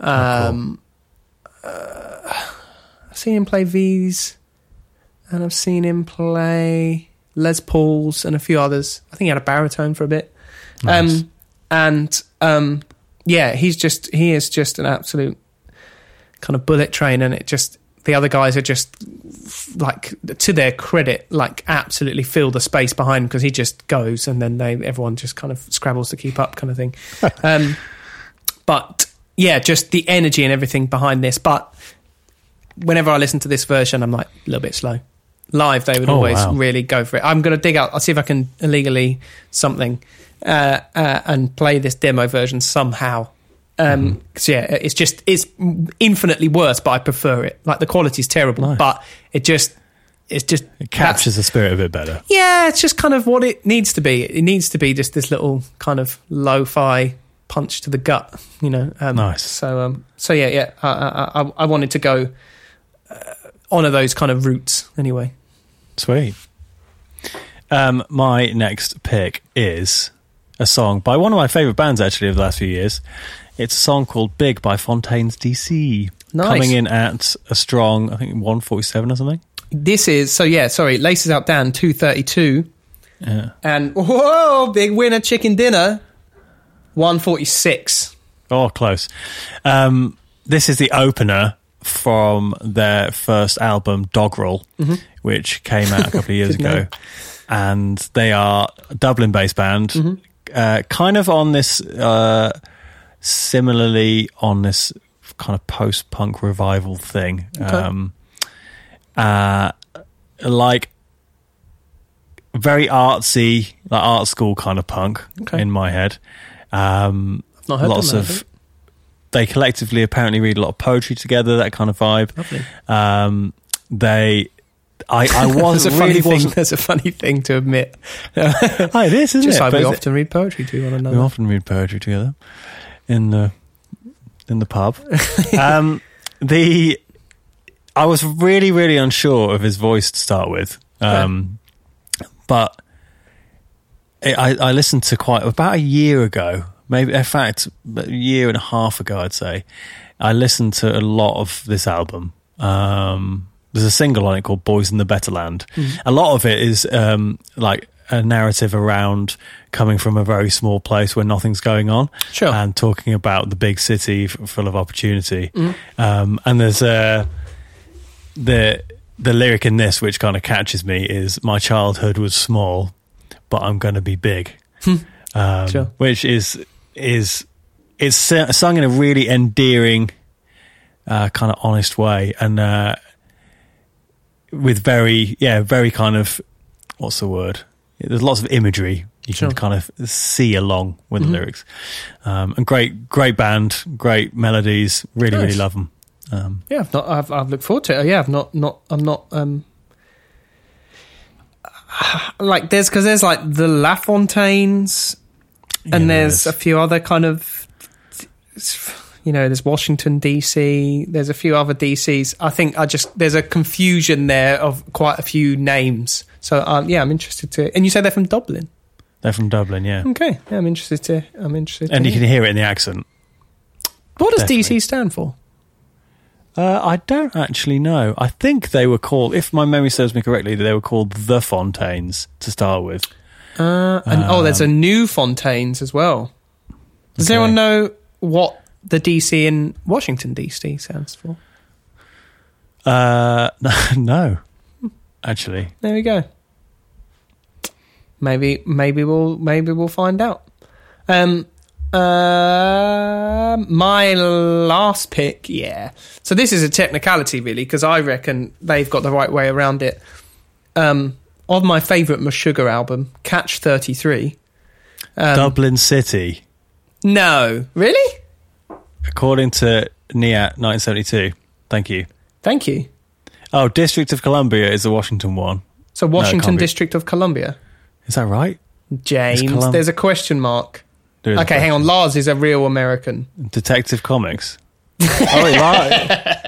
Um, Oh, uh, I've seen him play Vs, and I've seen him play Les Pauls and a few others. I think he had a baritone for a bit. Nice. Um, and um, yeah, he's just he is just an absolute kind of bullet train, and it just the other guys are just like, to their credit, like absolutely fill the space behind him, because he just goes and then they everyone just kind of scrabbles to keep up, kind of thing. um, but yeah, just the energy and everything behind this. But whenever I listen to this version, I'm like a little bit slow, live, they would Oh, always wow. really go for it. I'm going to dig out. I'll see if I can illegally something uh, uh, and play this demo version somehow. Um, Mm-hmm. 'cause, yeah, it's just it's infinitely worse, but I prefer it. Like the quality's terrible, Nice. but it just it's just It captures the spirit of it better. yeah, it's just kind of what it needs to be. It needs to be just this little kind of lo-fi punch to the gut, you know. Um, Nice. So, um, so yeah, yeah. I, I, I- I wanted to go uh, honour those kind of roots anyway. Sweet. Um, my next pick is a song by one of my favourite bands, actually, of the last few years. It's a song called Big by Fontaines D C. Nice. Coming in at a strong, I think, one forty-seven or something. This is so yeah. Sorry, Laces Out Dan two thirty-two, Yeah. and whoa, big winner, Chicken Dinner one forty-six. Oh, close. Um, this is the opener from their first album, Doggerel, Mm-hmm. which came out a couple of years Good ago. name. And they are a Dublin-based band, Mm-hmm. uh, kind of on this, uh, similarly on this kind of post-punk revival thing. Okay. Um, uh, like very artsy, like art school kind of punk Okay. in my head. Um, I've not heard lots them, I of think. they collectively apparently read a lot of poetry together, that kind of vibe. Lovely. Um, they, I, I There's wasn't a funny really thing. wasn't. There's a funny thing to admit. Oh, it is, isn't Just it? like we But often read poetry to one we another. often read poetry together in the in the pub. um, the I was really really unsure of his voice to start with, um, but it, I, I listened to quite about a year ago, maybe in fact a year and a half ago, I'd say. I listened to a lot of this album. Um, there's a single on it called "Boys in the Better Land." Mm-hmm. A lot of it is um, like a narrative around coming from a very small place where nothing's going on, Sure. and talking about the big city f- full of opportunity. Mm-hmm. Um, and there's a the the lyric in this which kind of catches me is "My childhood was small, but I'm going to be big," um, Sure. which is is it's su- sung in a really endearing, uh, kind of honest way, and uh, with very yeah very kind of what's the word? There's lots of imagery you Sure. can kind of see along with Mhm. the lyrics, um, and great great band, great melodies. Really Nice. really love them. Um, Yeah, I've not. I've, I've looked forward to it. Yeah, I've not. Not. I'm not. Um, like there's because there's like the La Fontaines, and yeah, there's a few other kind of, you know, there's Washington D C. There's a few other D Cs. I think I just there's a confusion there of quite a few names. So um, yeah, I'm interested to. And you say they're from Dublin. they're from Dublin, yeah, Okay, yeah, I'm interested to. I'm interested. and to you can hear it in the accent. what does D definitely. C stand for? Uh, I don't actually know. I think they were called, if my memory serves me correctly, they were called the Fontaines to start with. Uh, and oh, there's a Um, new Fontaines as well. Does Okay. anyone know what the D C in Washington D C stands for? Uh, no, actually. There we go. Maybe, maybe we'll, maybe we'll find out. Um, uh, my last pick, yeah. So this is a technicality, really, because I reckon they've got the right way around it. Um, of my favourite Meshuggah album, Catch thirty-three. Um, Dublin City, No, really? according to N I A T nineteen seventy-two. Thank you. Thank you. Oh, District of Columbia is the Washington one. So it Washington can't be. District of Columbia. Is that right? James, Colum- there's a question mark. There is a Okay, hang on. question. Lars is a real American. Detective Comics. Oh, right.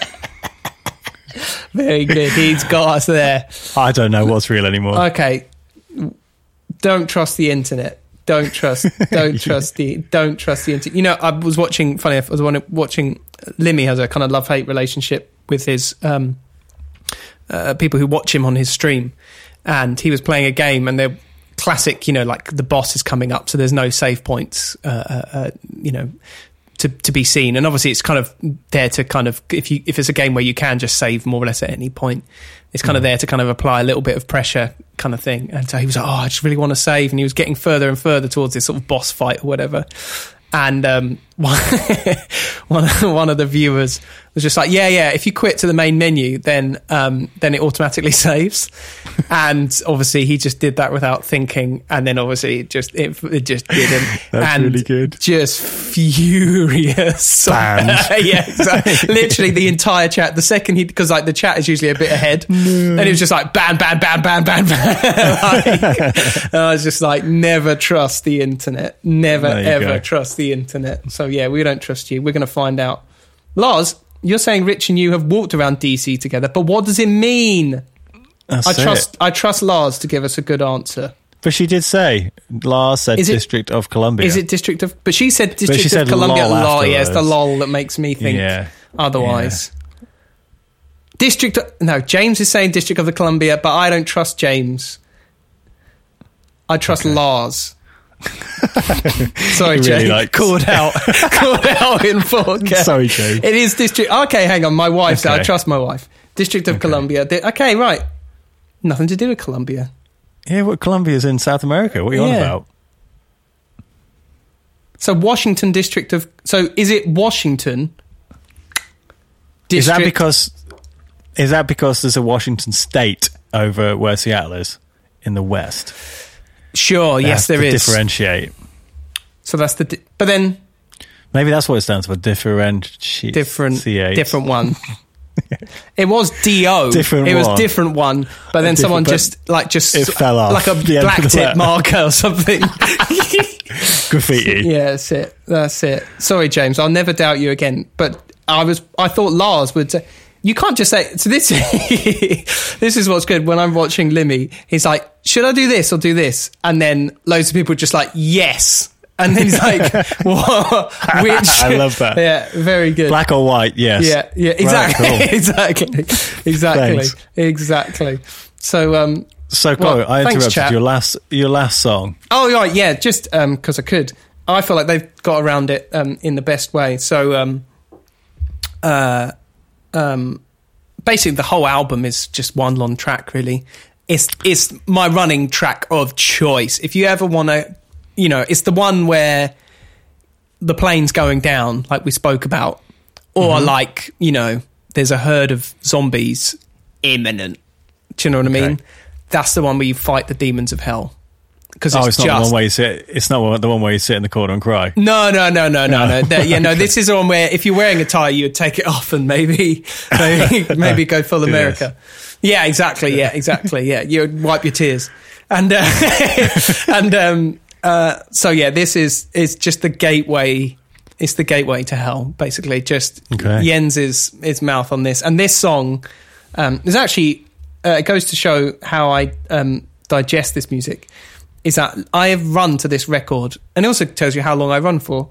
Very good. He's got us there. I don't know what's real anymore. Okay. Don't trust the internet. Don't trust. Don't trust the. Don't trust the internet. You know, I was watching. Funny enough, I was one- watching. Limmy has a kind of love hate relationship with his um, uh, people who watch him on his stream, and he was playing a game, and they're classic. You know, like the boss is coming up, so there's no save points. Uh, uh, uh, you know. To, to be seen, and obviously it's kind of there to kind of if you if it's a game where you can just save more or less at any point, it's kind of there to kind of apply a little bit of pressure kind of thing. And so he was like, oh, I just really want to save, and he was getting further and further towards this sort of boss fight or whatever. And um, one, one, one of the viewers was just like, yeah, yeah, if you quit to the main menu, then um, then it automatically saves. And obviously he just did that without thinking, and then obviously it just it, it just didn't. That's and really good. Just furious. Banned. Yeah, exactly. Literally the entire chat. The second he, because like the chat is usually a bit ahead, no. and it was just like ban, ban, ban, ban, ban, ban. Like, I was just like, never trust the internet. Never ever go. trust the internet. So yeah, we don't trust you. We're going to find out. Lars, you're saying Rich and you have walked around D C together, but what does it mean? That's I trust it. I trust Lars to give us a good answer. But she did say, Lars said is it, District of Columbia. Is it District of... But she said District she of said Columbia. lol Lol, yeah, it's the afterwards. lol that makes me think Yeah. otherwise. Yeah. District... Of, no, James is saying District of the Columbia, but I don't trust James. I trust okay. Lars. Sorry, He Jay. really likes- Called out. Called out in four K. Sorry, Jay. It is District... Okay, hang on. My wife said Okay. I trust my wife. District of Okay. Columbia. Di- Okay, right. Nothing to do with Columbia. Yeah, what Columbia's in South America. What are you on Yeah. about? So Washington District of... So is it Washington District... Is that because is that because there's a Washington State over where Seattle is in the west? Sure, They yes, have there to is. differentiate. So that's the... Di- but then... Maybe that's what it stands for. Differentiate. Different, different one. It was D O. Different it was one. different one, but then Different- someone but just like just it fell off like a the end of black the tip letter. marker or something. Graffiti. Yeah, that's it. That's it. Sorry, James. I'll never doubt you again. But I was. I thought Lars would say. You can't just say. So this. This is what's good. When I'm watching Limmy, he's like, "Should I do this or do this?" And then loads of people are just like, "Yes." And then he's like, "What? Which?" I love that. Yeah, very good. Black or white, yes. Yeah, yeah, exactly, Right, cool. exactly, exactly, Thanks. exactly. So, um, So, Well, Chloe, I thanks, interrupted chap. your last your last song. oh right, yeah, just um, because I could. I feel like they've got around it um, in the best way. So, um, uh, um, basically, the whole album is just one long track. Really, it's it's my running track of choice. If you ever want to. You know, it's the one where the plane's going down, like we spoke about, or Mm-hmm. like, you know, there's a herd of zombies imminent. Do you know what Okay. I mean? That's the one where you fight the demons of hell. Because Oh, it's, it's not just the one where you sit. It's not the one where you sit in the corner and cry. no, no, no, no, no, no. No. That- yeah, no. This is the one where if you're wearing a tie, you would take it off and maybe, maybe, maybe go full Do America. Yeah, exactly. Yeah, exactly. Yeah, you would wipe your tears, and uh, and um, uh, so yeah, this is is just the gateway. It's the gateway to hell, basically. Just Okay. Jens's his mouth on this, and this song um, is actually uh, it goes to show how I um, digest this music. Is that I have run to this record, and it also tells you how long I run for.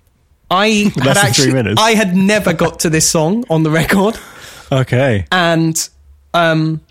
I had Less than actually, three minutes. I had never got to this song on the record, Okay. and um,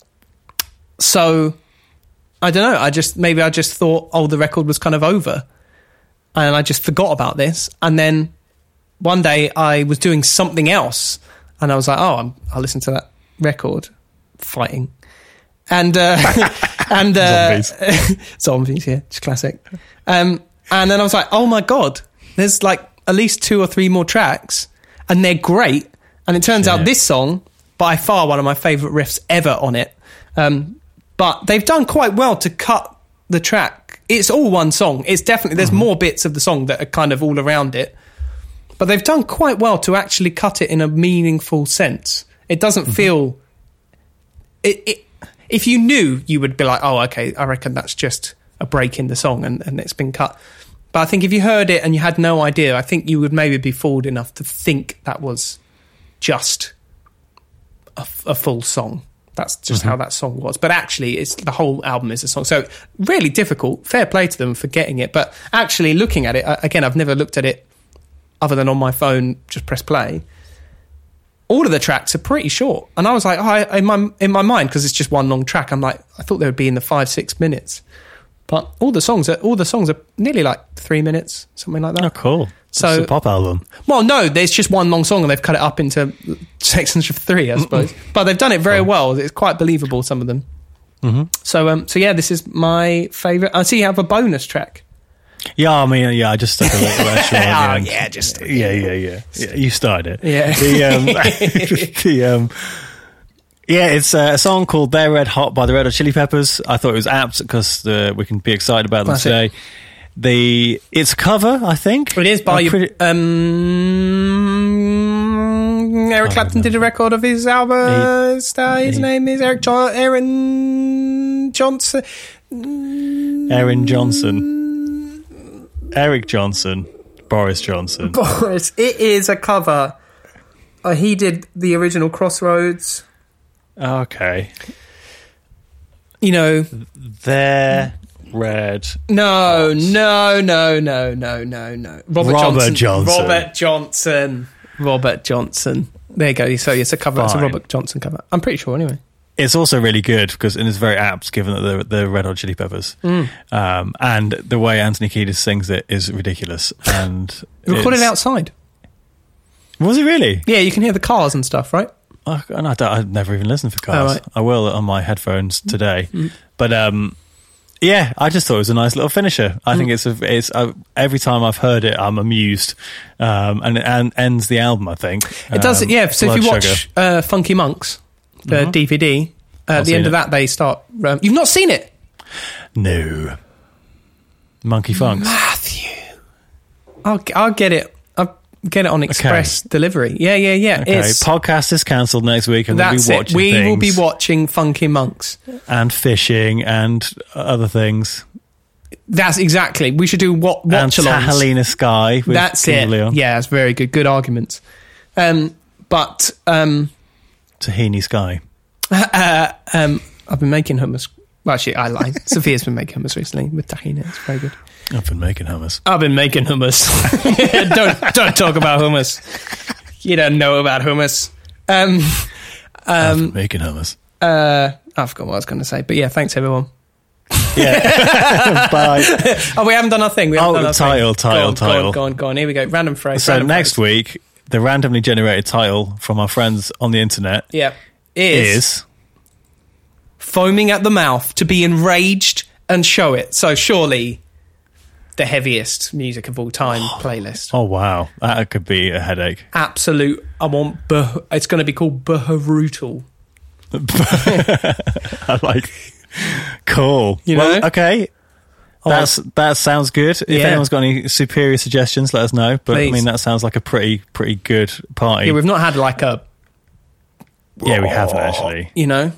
so I don't know. I just maybe I just thought, oh, the record was kind of over, and I just forgot about this. And then one day I was doing something else, and I was like, oh, I'm, I'll listen to that record, fighting, and uh, and uh, Zombies. zombies, yeah, just classic. Um, and then I was like, oh my god, there's like at least two or three more tracks, and they're great. And it turns out Shit. this song, by far one of my favourite riffs ever on it. Um, but they've done quite well to cut the track. It's all one song. It's definitely, there's more bits of the song that are kind of all around it. But they've done quite well to actually cut it in a meaningful sense. It doesn't feel... It, it, if you knew, you would be like, oh, okay, I reckon that's just a break in the song and, and it's been cut. But I think if you heard it and you had no idea, I think you would maybe be fooled enough to think that was just a, a full song. That's just how that song was. But actually, it's the whole album is a song. So really difficult. Fair play to them for getting it. But actually looking at it, again, I've never looked at it other than on my phone, just press play. All of the tracks are pretty short. And I was like, oh, I, in my in my mind, because it's just one long track, I'm like, I thought they would be in the five, six minutes. But all the songs are all the songs are nearly like three minutes, something like that. Oh, cool. So- It's a pop album. Well, no, there's just one long song and they've cut it up into sections of three, I suppose. But they've done it very well. It's quite believable, some of them. Mm-hmm. So, um, so yeah, this is my favourite. I see you have a bonus track. Yeah, I mean, yeah, I just stuck a little extra on Oh, the end. yeah, just- yeah, yeah, yeah, yeah. You started it. Yeah. The um, the um, yeah, it's a song called "They're Red Hot" by the Red Hot Chili Peppers. I thought it was apt because uh, we can be excited about them That's today. it. The it's a cover, I think. It is by I'm your, pretty- um, Eric I Clapton did a record of his album. His, uh, his he- name is Eric jo- Aaron Johnson. Aaron Johnson, Eric Johnson, Boris Johnson. Boris. It is a cover. Uh, he did the original Crossroads. Okay, You know, they're red. no, no, no, no, no, no, no. Robert, Robert Johnson. Johnson. Robert Johnson. Robert Johnson. There you go. So it's a cover. It's a Fine. Robert Johnson cover. I'm pretty sure, anyway. It's also really good because and it's very apt given that the the Red Hot Chili Peppers, Mm. um, and the way Anthony Kiedis sings it is ridiculous. And Recorded it's- outside. Was it really? Yeah, you can hear the cars and stuff, right? I, and I don't, I've never even listened for cars. Oh, right. I will on my headphones today. Mm. But um, yeah, I just thought it was a nice little finisher. I Mm. think it's a, it's a, every time I've heard it, I'm amused, um, and it and ends the album. I think It does, Um, yeah. So Blood if you Sugar. watch uh, Funky Monks, the Mhm. D V D, uh, I've at the end seen of it. that, they start. Um, you've not seen it? no Monkey Funks. Matthew. I'll, I'll get it. I'll get it on express delivery. Yeah, yeah, yeah. Okay, It's, podcast is cancelled next week, and we'll be that's it. watching We will be things watching Funky Monks. and fishing and other things. That's exactly. We should do what And watch-alongs. Tahalina Sky. With That's King it. of Leon. Yeah, that's very good. Good arguments. Um, but um, Tahini Sky. uh, um, I've been making hummus. Well, actually, I lied. Sophia's been making hummus recently with tahini. It's very good. I've been making hummus. I've been making hummus. don't don't talk about hummus. You don't know about hummus. Um, I've um, been making hummus. uh, I forgot what I was going to say, but yeah, thanks everyone. Yeah. Bye. Oh, we haven't done our thing. We haven't Oh, done our title, thing. title, go on, title. Go on, go on, go on. Here we go. Random phrase. So random next phrase. week, the randomly generated title from our friends on the internet yeah, is, is foaming at the mouth to be enraged and show it. So surely the heaviest music of all time playlist. oh wow, that could be a headache. Absolute. I want. Beh- it's going to be called Brutal. I like. Cool. You well, know? okay. That's that sounds good. If Yeah. anyone's got any superior suggestions, let us know. But I Please. mean, that sounds like a pretty pretty good party. Yeah, we've not had like a. Yeah, we haven't actually. You know.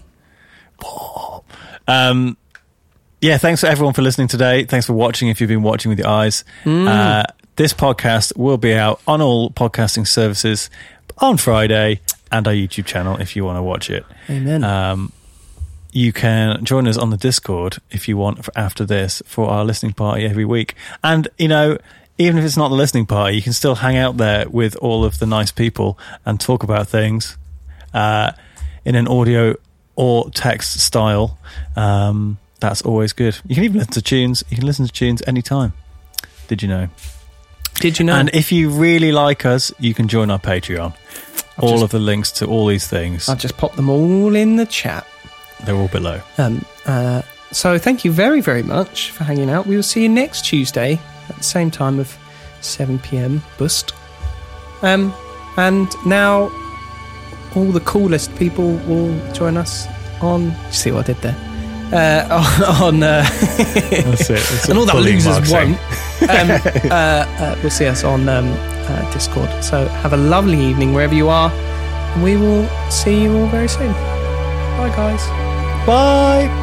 Um, yeah, thanks for everyone for listening today. Thanks for watching if you've been watching with your eyes. Mm. Uh, this podcast will be out on all podcasting services on Friday and our YouTube channel if you want to watch it. Amen. Um, you can join us on the Discord if you want for after this for our listening party every week. And, you know, even if it's not the listening party, you can still hang out there with all of the nice people and talk about things uh, in an audio or text style. Um, that's always good. You can even listen to tunes. You can listen to tunes anytime. Did you know? Did you know? And if you really like us, you can join our Patreon. I've all just- of the links to all these things, I'll just pop them all in the chat. they're all below. Um, uh, so thank you very, very much for hanging out. We will see you next Tuesday at the same time of seven p.m. Bust. Um, and now all the coolest people will join us on. You see what I did there? Uh, on uh, That's it. It's and all the bullying losers marketing. won't. Um, uh, uh, will see us on um, uh, Discord. So have a lovely evening wherever you are. And we will see you all very soon. Bye, guys. Bye.